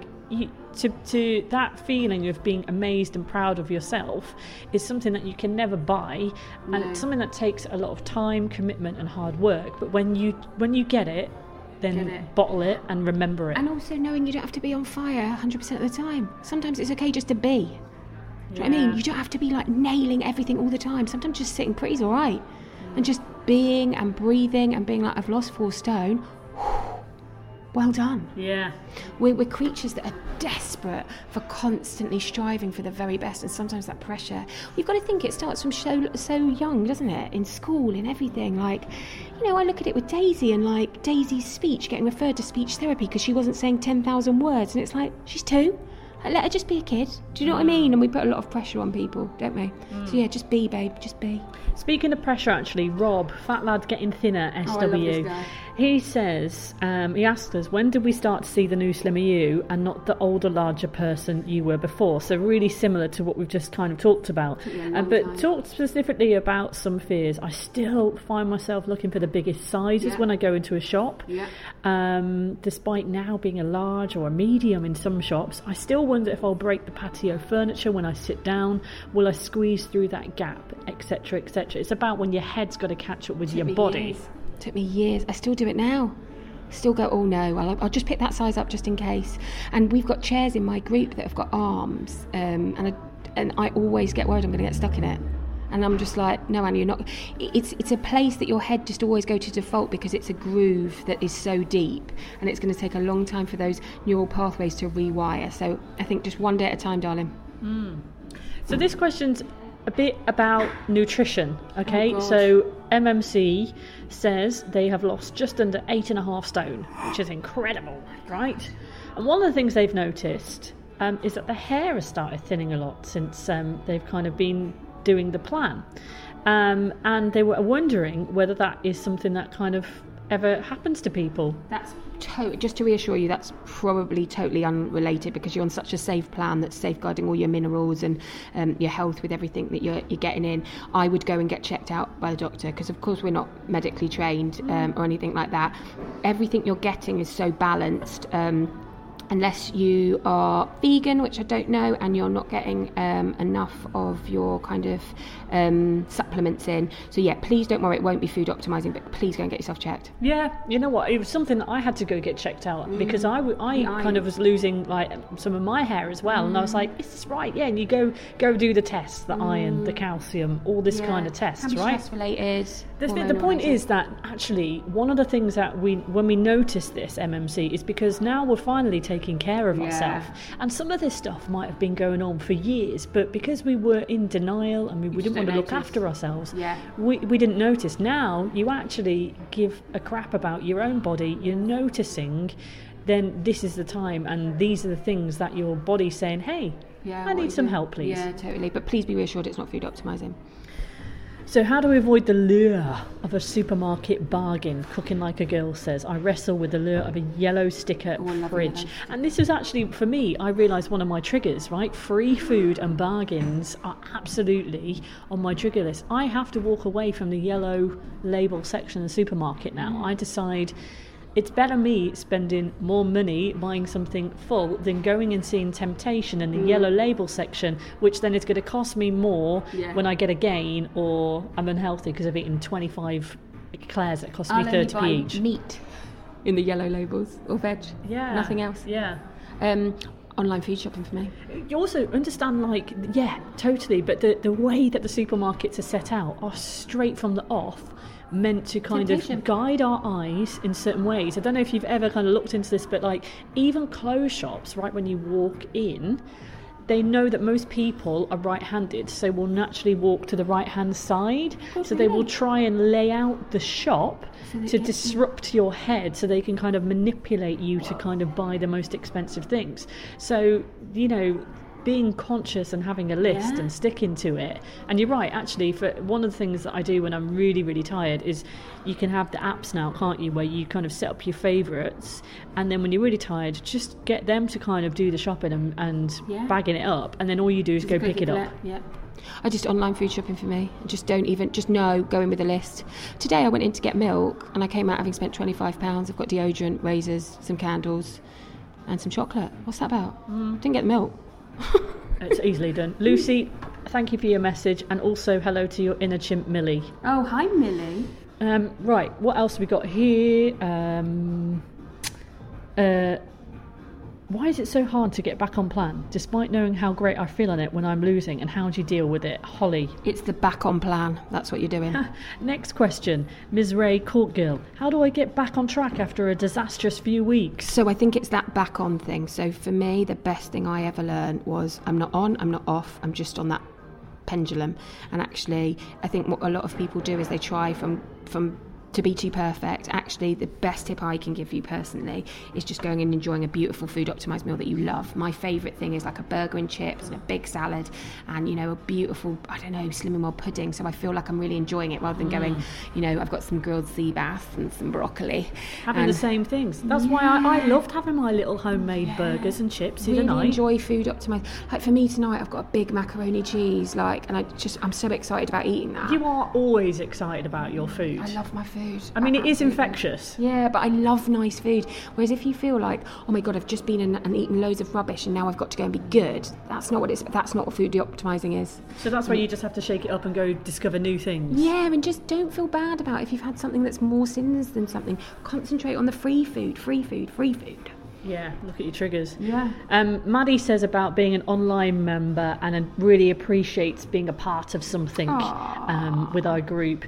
Speaker 1: to that feeling of being amazed and proud of yourself is something that you can never buy, and it's something that takes a lot of time, commitment, and hard work. But when you get it, then bottle it and remember it.
Speaker 2: And also knowing you don't have to be on fire 100% of the time. Sometimes it's okay just to be. Do you know what I mean? You don't have to be like nailing everything all the time. Sometimes just sitting pretty is all right. And just being and breathing and being like, I've lost 4 stone. Well done.
Speaker 1: Yeah.
Speaker 2: We're creatures that are desperate for constantly striving for the very best, and sometimes that pressure, you've got to think it starts from so young, doesn't it? In school, in everything. Like, I look at it with Daisy, and like Daisy's speech getting referred to speech therapy because she wasn't saying 10,000 words, and it's like, she's 2. Let her just be a kid. Do you know what I mean? And we put a lot of pressure on people, don't we? So yeah, just be, babe, just be.
Speaker 1: Speaking of pressure, actually, Rob, Fat Lad Getting Thinner, SW,
Speaker 2: I love this guy.
Speaker 1: He says, he asked us, when did we start to see the new slimmer you and not the older, larger person you were before? So really similar to what we've just kind of talked about. But talked specifically about some fears. I still find myself looking for the biggest sizes when I go into a shop. Despite now being a large or a medium in some shops, I still wonder if I'll break the patio furniture when I sit down. Will I squeeze through that gap, etc., etc.? It's about when your head's got to catch up with your body.
Speaker 2: Took me years. I still do it now. Still go, oh no, I'll just pick that size up just in case. And we've got chairs in my group that have got arms, and I always get worried I'm going to get stuck in it. And I'm just like, no, Annie, you're not. It's a place that your head just always go to default because it's a groove that is so deep, and it's going to take a long time for those neural pathways to rewire. So I think just one day at a time, darling.
Speaker 1: So this question's a bit about nutrition, okay?
Speaker 2: Oh, God.
Speaker 1: So MMC says they have lost just under 8.5 stone, which is incredible, right? And one of the things they've noticed is that the hair has started thinning a lot since they've kind of been doing the plan. And they were wondering whether that is something that kind of ever happens to people.
Speaker 2: That's just to reassure you, that's probably totally unrelated because you're on such a safe plan that's safeguarding all your minerals and your health with everything that you're getting in. I would go and get checked out by the doctor because, of course, we're not medically trained or anything like that. Everything you're getting is so balanced. Unless you are vegan, which I don't know, and you're not getting enough of your kind of supplements in. So yeah, please don't worry, it won't be food optimizing, but please go and get yourself checked.
Speaker 1: Yeah, you know what? It was something that I had to go get checked out because I kind of was losing like some of my hair as well, and I was like, "Is this right?" Yeah, and you go do the tests, the iron, the calcium, all this kind of tests, right?
Speaker 2: Stress related.
Speaker 1: The point is that actually one of the things that when we notice this MMC is because now we're finally taking care of ourselves, and some of this stuff might have been going on for years, but because we were in denial and we didn't want to look after ourselves, we didn't notice. Now you actually give a crap about your own body, you're noticing, then this is the time, and these are the things that your body's saying, hey, I need some help, please.
Speaker 2: Yeah, totally, but please be reassured it's not food optimizing.
Speaker 1: So how do we avoid the lure of a supermarket bargain? Cooking Like a Girl says, I wrestle with the lure of a yellow sticker fridge. And this is actually, for me, I realised one of my triggers, right? Free food and bargains are absolutely on my trigger list. I have to walk away from the yellow label section of the supermarket now. I decide it's better me spending more money buying something full than going and seeing temptation in the yellow label section, which then is going to cost me more when I get a gain or I'm unhealthy because I've eaten 25 eclairs that cost me 30p each.
Speaker 2: Meat in the yellow labels or veg.
Speaker 1: Yeah.
Speaker 2: Nothing else.
Speaker 1: Yeah.
Speaker 2: Online food shopping for me.
Speaker 1: You also understand, like, yeah, totally, but the way that the supermarkets are set out are straight from the off meant to kind of guide our eyes in certain ways. I don't know if you've ever kind of looked into this, but like even clothes shops, right, when you walk in, they know that most people are right-handed, so will naturally walk to the right-hand side. So they will try and lay out the shop to disrupt your head so they can kind of manipulate you to kind of buy the most expensive things. So, you know, being conscious and having a list and sticking to it. And you're right, actually, for one of the things that I do when I'm really, really tired is you can have the apps now, can't you, where you kind of set up your favourites, and then when you're really tired, just get them to kind of do the shopping and bagging it up, and then all you do is go pick it up.
Speaker 2: I just online food shopping for me. Just go in with a list. Today I went in to get milk and I came out having spent £25. I've got deodorant, razors, some candles and some chocolate. What's that about? Didn't get the milk.
Speaker 1: It's easily done. Lucy, thank you for your message, and also hello to your inner chimp Millie.
Speaker 2: Oh, hi Millie.
Speaker 1: Right, what else have we got here? Why is it so hard to get back on plan, despite knowing how great I feel on it when I'm losing, and how do you deal with it? Holly.
Speaker 2: It's the back on plan. That's what you're doing.
Speaker 1: Next question. Ms. Ray Courtgill. How do I get back on track after a disastrous few weeks?
Speaker 2: So I think it's that back on thing. So for me, the best thing I ever learned was I'm not on, I'm not off, I'm just on that pendulum. And actually, I think what a lot of people do is they try from to be too perfect. Actually, the best tip I can give you personally is just going and enjoying a beautiful food optimized meal that you love. My favourite thing is like a burger and chips and a big salad and, you know, a beautiful, I don't know, Slimming World pudding. So I feel like I'm really enjoying it rather than going, you know, I've got some grilled sea bass and some broccoli.
Speaker 1: Having the same things. That's why I loved having my little homemade burgers and chips the other night.
Speaker 2: Really enjoy food optimized. Like for me tonight, I've got a big macaroni cheese, like, and I'm so excited about eating that.
Speaker 1: You are always excited about your food.
Speaker 2: I love my food.
Speaker 1: I mean, it is infectious.
Speaker 2: Yeah, but I love nice food. Whereas if you feel like, oh my God, I've just been and eaten loads of rubbish and now I've got to go and be good, that's not what food optimizing is.
Speaker 1: So that's why you just have to shake it up and go discover new things.
Speaker 2: Yeah, and just don't feel bad about it if you've had something that's more sins than something. Concentrate on the free food.
Speaker 1: Yeah, look at your triggers.
Speaker 2: Yeah.
Speaker 1: Maddie says about being an online member and really appreciates being a part of something with our group.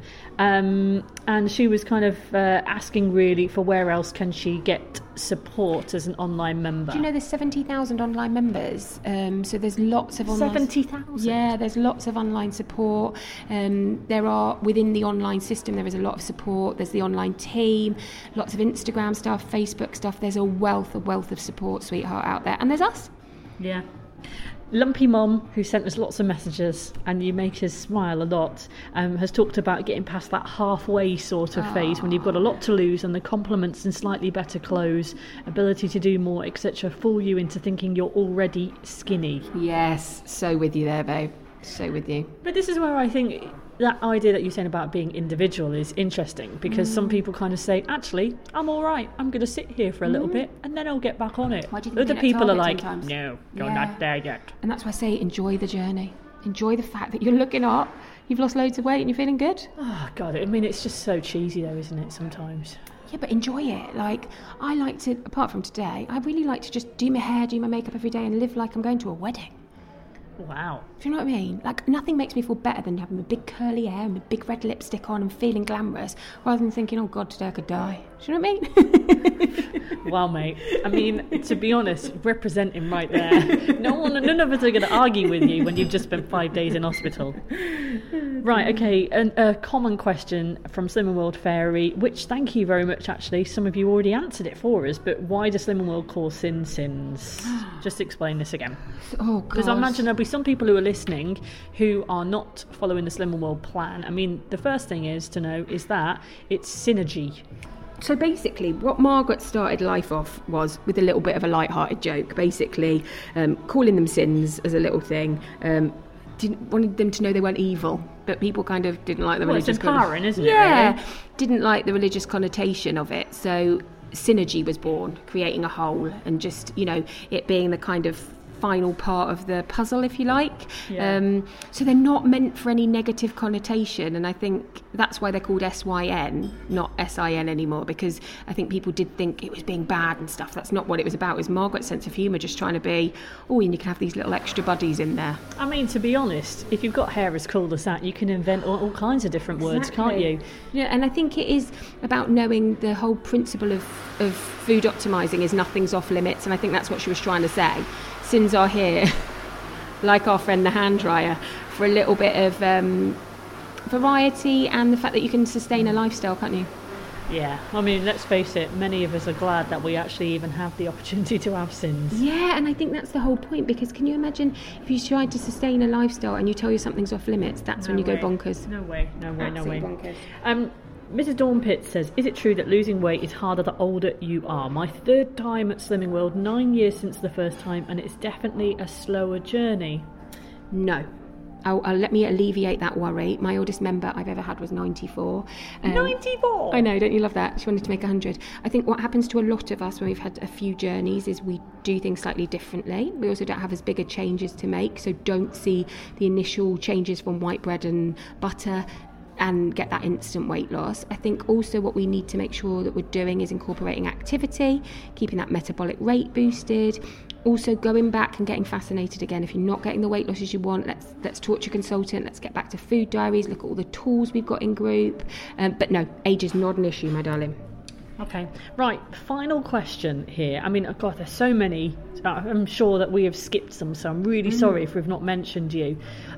Speaker 1: And she was kind of asking really for where else can she get support as an online member.
Speaker 2: Do you know there's 70,000 online members? So there's lots of online...
Speaker 1: 70,000?
Speaker 2: Yeah, there's lots of online support. There are, within the online system, there is a lot of support. There's the online team, lots of Instagram stuff, Facebook stuff. There's a wealth of support, sweetheart, out there. And there's us.
Speaker 1: Yeah. Lumpy Mom, who sent us lots of messages, and you make us smile a lot, has talked about getting past that halfway sort of phase when you've got a lot to lose and the compliments and slightly better clothes, ability to do more, etc., fool you into thinking you're already skinny.
Speaker 2: Yes, so with you there, babe. So with you.
Speaker 1: But this is where I think that idea that you're saying about being individual is interesting, because some people kind of say, actually, I'm all right, I'm going to sit here for a little bit and then I'll get back on it.
Speaker 2: Why do you think
Speaker 1: Other people are like,
Speaker 2: sometimes?
Speaker 1: no, you're not there yet.
Speaker 2: And that's why I say enjoy the journey. Enjoy the fact that you're looking up, you've lost loads of weight and you're feeling good.
Speaker 1: Oh, God, I mean, it's just so cheesy though, isn't it, sometimes?
Speaker 2: Yeah, but enjoy it. Like, I like to, apart from today, I really like to just do my hair, do my makeup every day and live like I'm going to a wedding.
Speaker 1: Wow.
Speaker 2: Do you know what I mean? Like, nothing makes me feel better than having a big curly hair and a big red lipstick on and feeling glamorous, rather than thinking, oh God, today I could die. Do you know what I mean?
Speaker 1: Well, mate, I mean, to be honest, representing right there. None of us are going to argue with you when you've just spent 5 days in hospital. Right, okay, a common question from Slim and World Fairy, which, thank you very much, actually, some of you already answered it for us, but why does Slim and World call Sin Sins? Just explain this again.
Speaker 2: Oh, God.
Speaker 1: Because I imagine there'll be some people who are listening who are not following the Slim and World plan. I mean, the first thing is to know is that it's synergy.
Speaker 2: So basically, what Margaret started life off was with a little bit of a light-hearted joke, basically calling them sins as a little thing. Wanted them to know they weren't evil, but people kind of didn't like the religious...
Speaker 1: It's empowering, isn't it?
Speaker 2: Yeah,
Speaker 1: really?
Speaker 2: Didn't like the religious connotation of it. So synergy was born, creating a whole, and just, you know, it being the kind of final part of the puzzle, if you like.
Speaker 1: Yeah.
Speaker 2: So they're not meant for any negative connotation, and I think that's why they're called SYN, not SIN anymore, because I think people did think it was being bad and stuff. That's not what it was about. It was Margaret's sense of humour, just trying to be, and you can have these little extra buddies in there.
Speaker 1: I mean, to be honest, if you've got hair as cool as that, you can invent all kinds of different words, can't you?
Speaker 2: Yeah, and I think it is about knowing the whole principle of food optimising is nothing's off limits, and I think that's what she was trying to say. Sins are here, like our friend the hand dryer, for a little bit of variety and the fact that you can sustain a lifestyle, can't you?
Speaker 1: Yeah, I mean, let's face it, many of us are glad that we actually even have the opportunity to have sins.
Speaker 2: Yeah, and I think that's the whole point, because can you imagine if you tried to sustain a lifestyle and you tell you something's off limits, that's when you go bonkers.
Speaker 1: No way.
Speaker 2: Absolutely bonkers.
Speaker 1: Mrs. Dawnpit says, is it true that losing weight is harder the older you are? My 3rd time at Slimming World, 9 years since the first time, and it's definitely a slower journey.
Speaker 2: No. I'll let me alleviate that worry. My oldest member I've ever had was 94.
Speaker 1: 94?
Speaker 2: I know, don't you love that? She wanted to make 100. I think what happens to a lot of us when we've had a few journeys is we do things slightly differently. We also don't have as big a changes to make, so don't see the initial changes from white bread and butter and get that instant weight loss. I think also what we need to make sure that we're doing is incorporating activity, keeping that metabolic rate boosted, also going back and getting fascinated again. If you're not getting the weight loss as you want, let's talk to your consultant, let's get back to food diaries, look at all the tools we've got in group. But no, age is not an issue, my darling.
Speaker 1: Okay, right, final question here. I mean, God, there's so many. I'm sure that we have skipped some, so I'm really sorry if we've not mentioned you.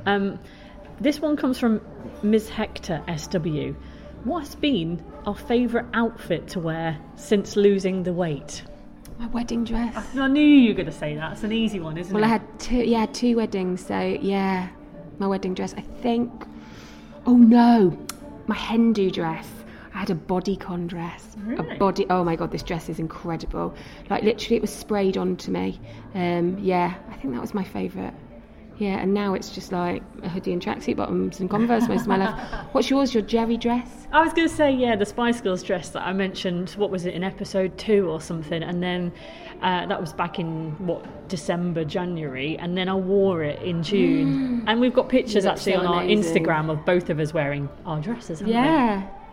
Speaker 1: This one comes from Ms. Hector SW. What has been our favourite outfit to wear since losing the weight?
Speaker 2: My wedding dress.
Speaker 1: I knew you were going to say that. It's an easy one, isn't it?
Speaker 2: Well, I had two weddings, so yeah, my wedding dress. I think. Oh no, my hen do dress. I had a bodycon dress.
Speaker 1: Really?
Speaker 2: Oh my God, this dress is incredible. Like literally, it was sprayed onto me. Yeah, I think that was my favourite. Yeah, and now it's just like a hoodie and tracksuit bottoms and Converse most of my life. What's yours, your Jerry dress?
Speaker 1: I was going to say, yeah, the Spice Girls dress that I mentioned, what was it, in episode 2 or something, and then that was back in, December, January, and then I wore it in June. And we've got pictures actually on our
Speaker 2: amazing
Speaker 1: Instagram of both of us wearing our dresses, haven't we?
Speaker 2: Yeah.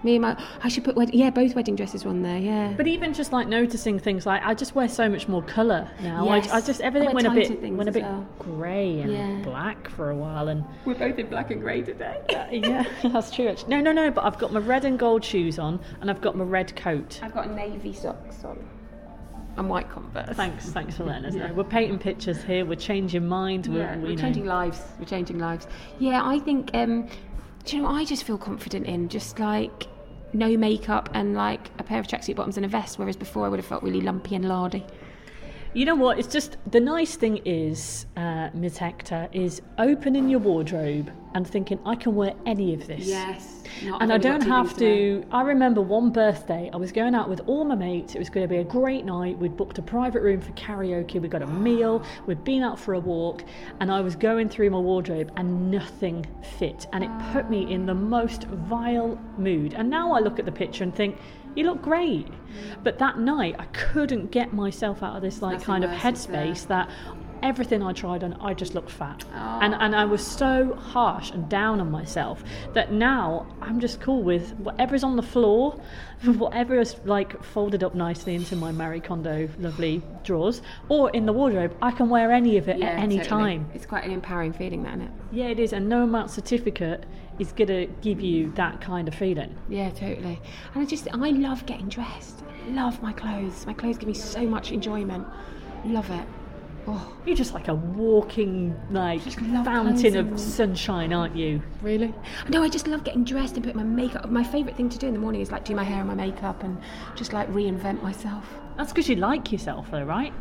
Speaker 2: I should put both wedding dresses were on there. Yeah.
Speaker 1: But even just like noticing things like I just wear so much more colour now.
Speaker 2: Yes.
Speaker 1: I just everything went a bit
Speaker 2: well.
Speaker 1: grey and black for a while, and
Speaker 2: we're both in black and grey today.
Speaker 1: Yeah, that's true. Actually. No. But I've got my red and gold shoes on, and I've got my red coat.
Speaker 2: I've got navy socks on. And white Converse.
Speaker 1: Thanks for letting us know. We're painting pictures here. We're changing mind.
Speaker 2: We're changing lives. We're changing lives. Yeah, I think. Do you know what I just feel confident in? Just like no makeup and like a pair of tracksuit bottoms and a vest, whereas before I would have felt really lumpy and lardy.
Speaker 1: You know what? It's just the nice thing is, Ms. Hector, is opening your wardrobe and thinking, I can wear any of this.
Speaker 2: Yes.
Speaker 1: And I don't have to. I remember one birthday, I was going out with all my mates. It was going to be a great night. We'd booked a private room for karaoke. We got a meal. We'd been out for a walk. And I was going through my wardrobe and nothing fit. And it put me in the most vile mood. And now I look at the picture and think, you look great. But that night, I couldn't get myself out of this kind of headspace that everything I tried on, I just looked fat. And I was so harsh and down on myself that now I'm just cool with whatever's on the floor, whatever is like folded up nicely into my Marie Kondo lovely drawers, or in the wardrobe. I can wear any of it at any time.
Speaker 2: It's quite an empowering feeling, that, isn't it?
Speaker 1: Yeah, it is. And no amount certificate is going to give you that kind of feeling.
Speaker 2: Yeah, totally. And I love getting dressed. I love my clothes. My clothes give me so much enjoyment. Love it. Oh.
Speaker 1: You're just like a walking fountain of sunshine, aren't you?
Speaker 2: Really? No, I just love getting dressed and putting my makeup. My favourite thing to do in the morning is like do my hair and my makeup and just like reinvent myself.
Speaker 1: That's because you like yourself though, right?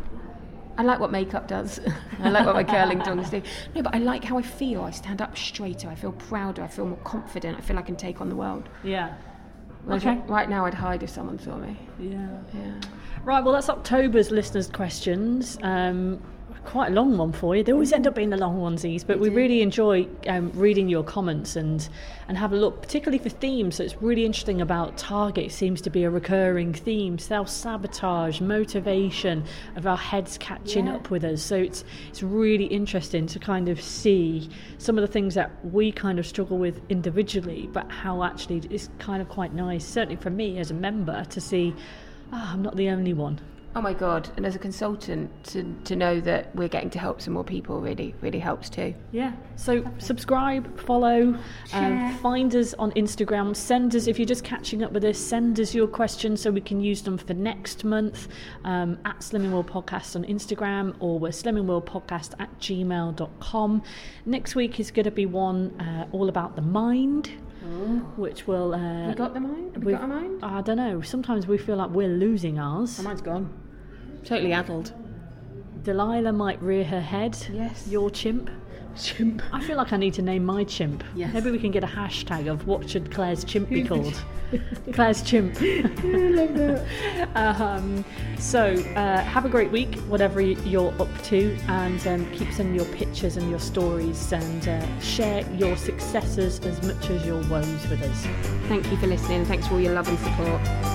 Speaker 2: I like what makeup does. I like what my curling tongs do. No, but I like how I feel. I stand up straighter. I feel prouder. I feel more confident. I feel I can take on the world.
Speaker 1: Yeah.
Speaker 2: Okay. Right now I'd hide if someone saw me.
Speaker 1: Yeah. Right, well that's October's listeners' questions. Quite a long one for you. They always end up being the long onesies, but we really enjoy reading your comments and have a look, particularly for themes. So it's really interesting about Target. It seems to be a recurring theme: self-sabotage, motivation, of our heads catching up with us. So it's really interesting to kind of see some of the things that we kind of struggle with individually, but how actually it's kind of quite nice, certainly for me as a member, to see I'm not the only one.
Speaker 2: Oh my God, and as a consultant to know that we're getting to help some more people really, really helps too.
Speaker 1: Yeah, so subscribe, follow, find us on Instagram, send us, if you're just catching up with us, send us your questions so we can use them for next month, at Slimming World Podcast on Instagram, or we're slimmingworldpodcast@gmail.com. Next week is going to be one all about the mind. Which will...
Speaker 2: we got the mind? Have we got a mind?
Speaker 1: I don't know. Sometimes we feel like we're losing ours.
Speaker 2: My mind's gone. Totally addled.
Speaker 1: Delilah might rear her head.
Speaker 2: Yes.
Speaker 1: Your chimp.
Speaker 2: Chimp.
Speaker 1: I feel like I need to name my chimp.
Speaker 2: Yes.
Speaker 1: Maybe we can get a hashtag of what should Claire's chimp be called. Claire's chimp.
Speaker 2: I love that.
Speaker 1: So have a great week, whatever you're up to, and keep sending your pictures and your stories, and share your successes as much as your woes with us.
Speaker 2: Thank you for listening. Thanks for all your love and support.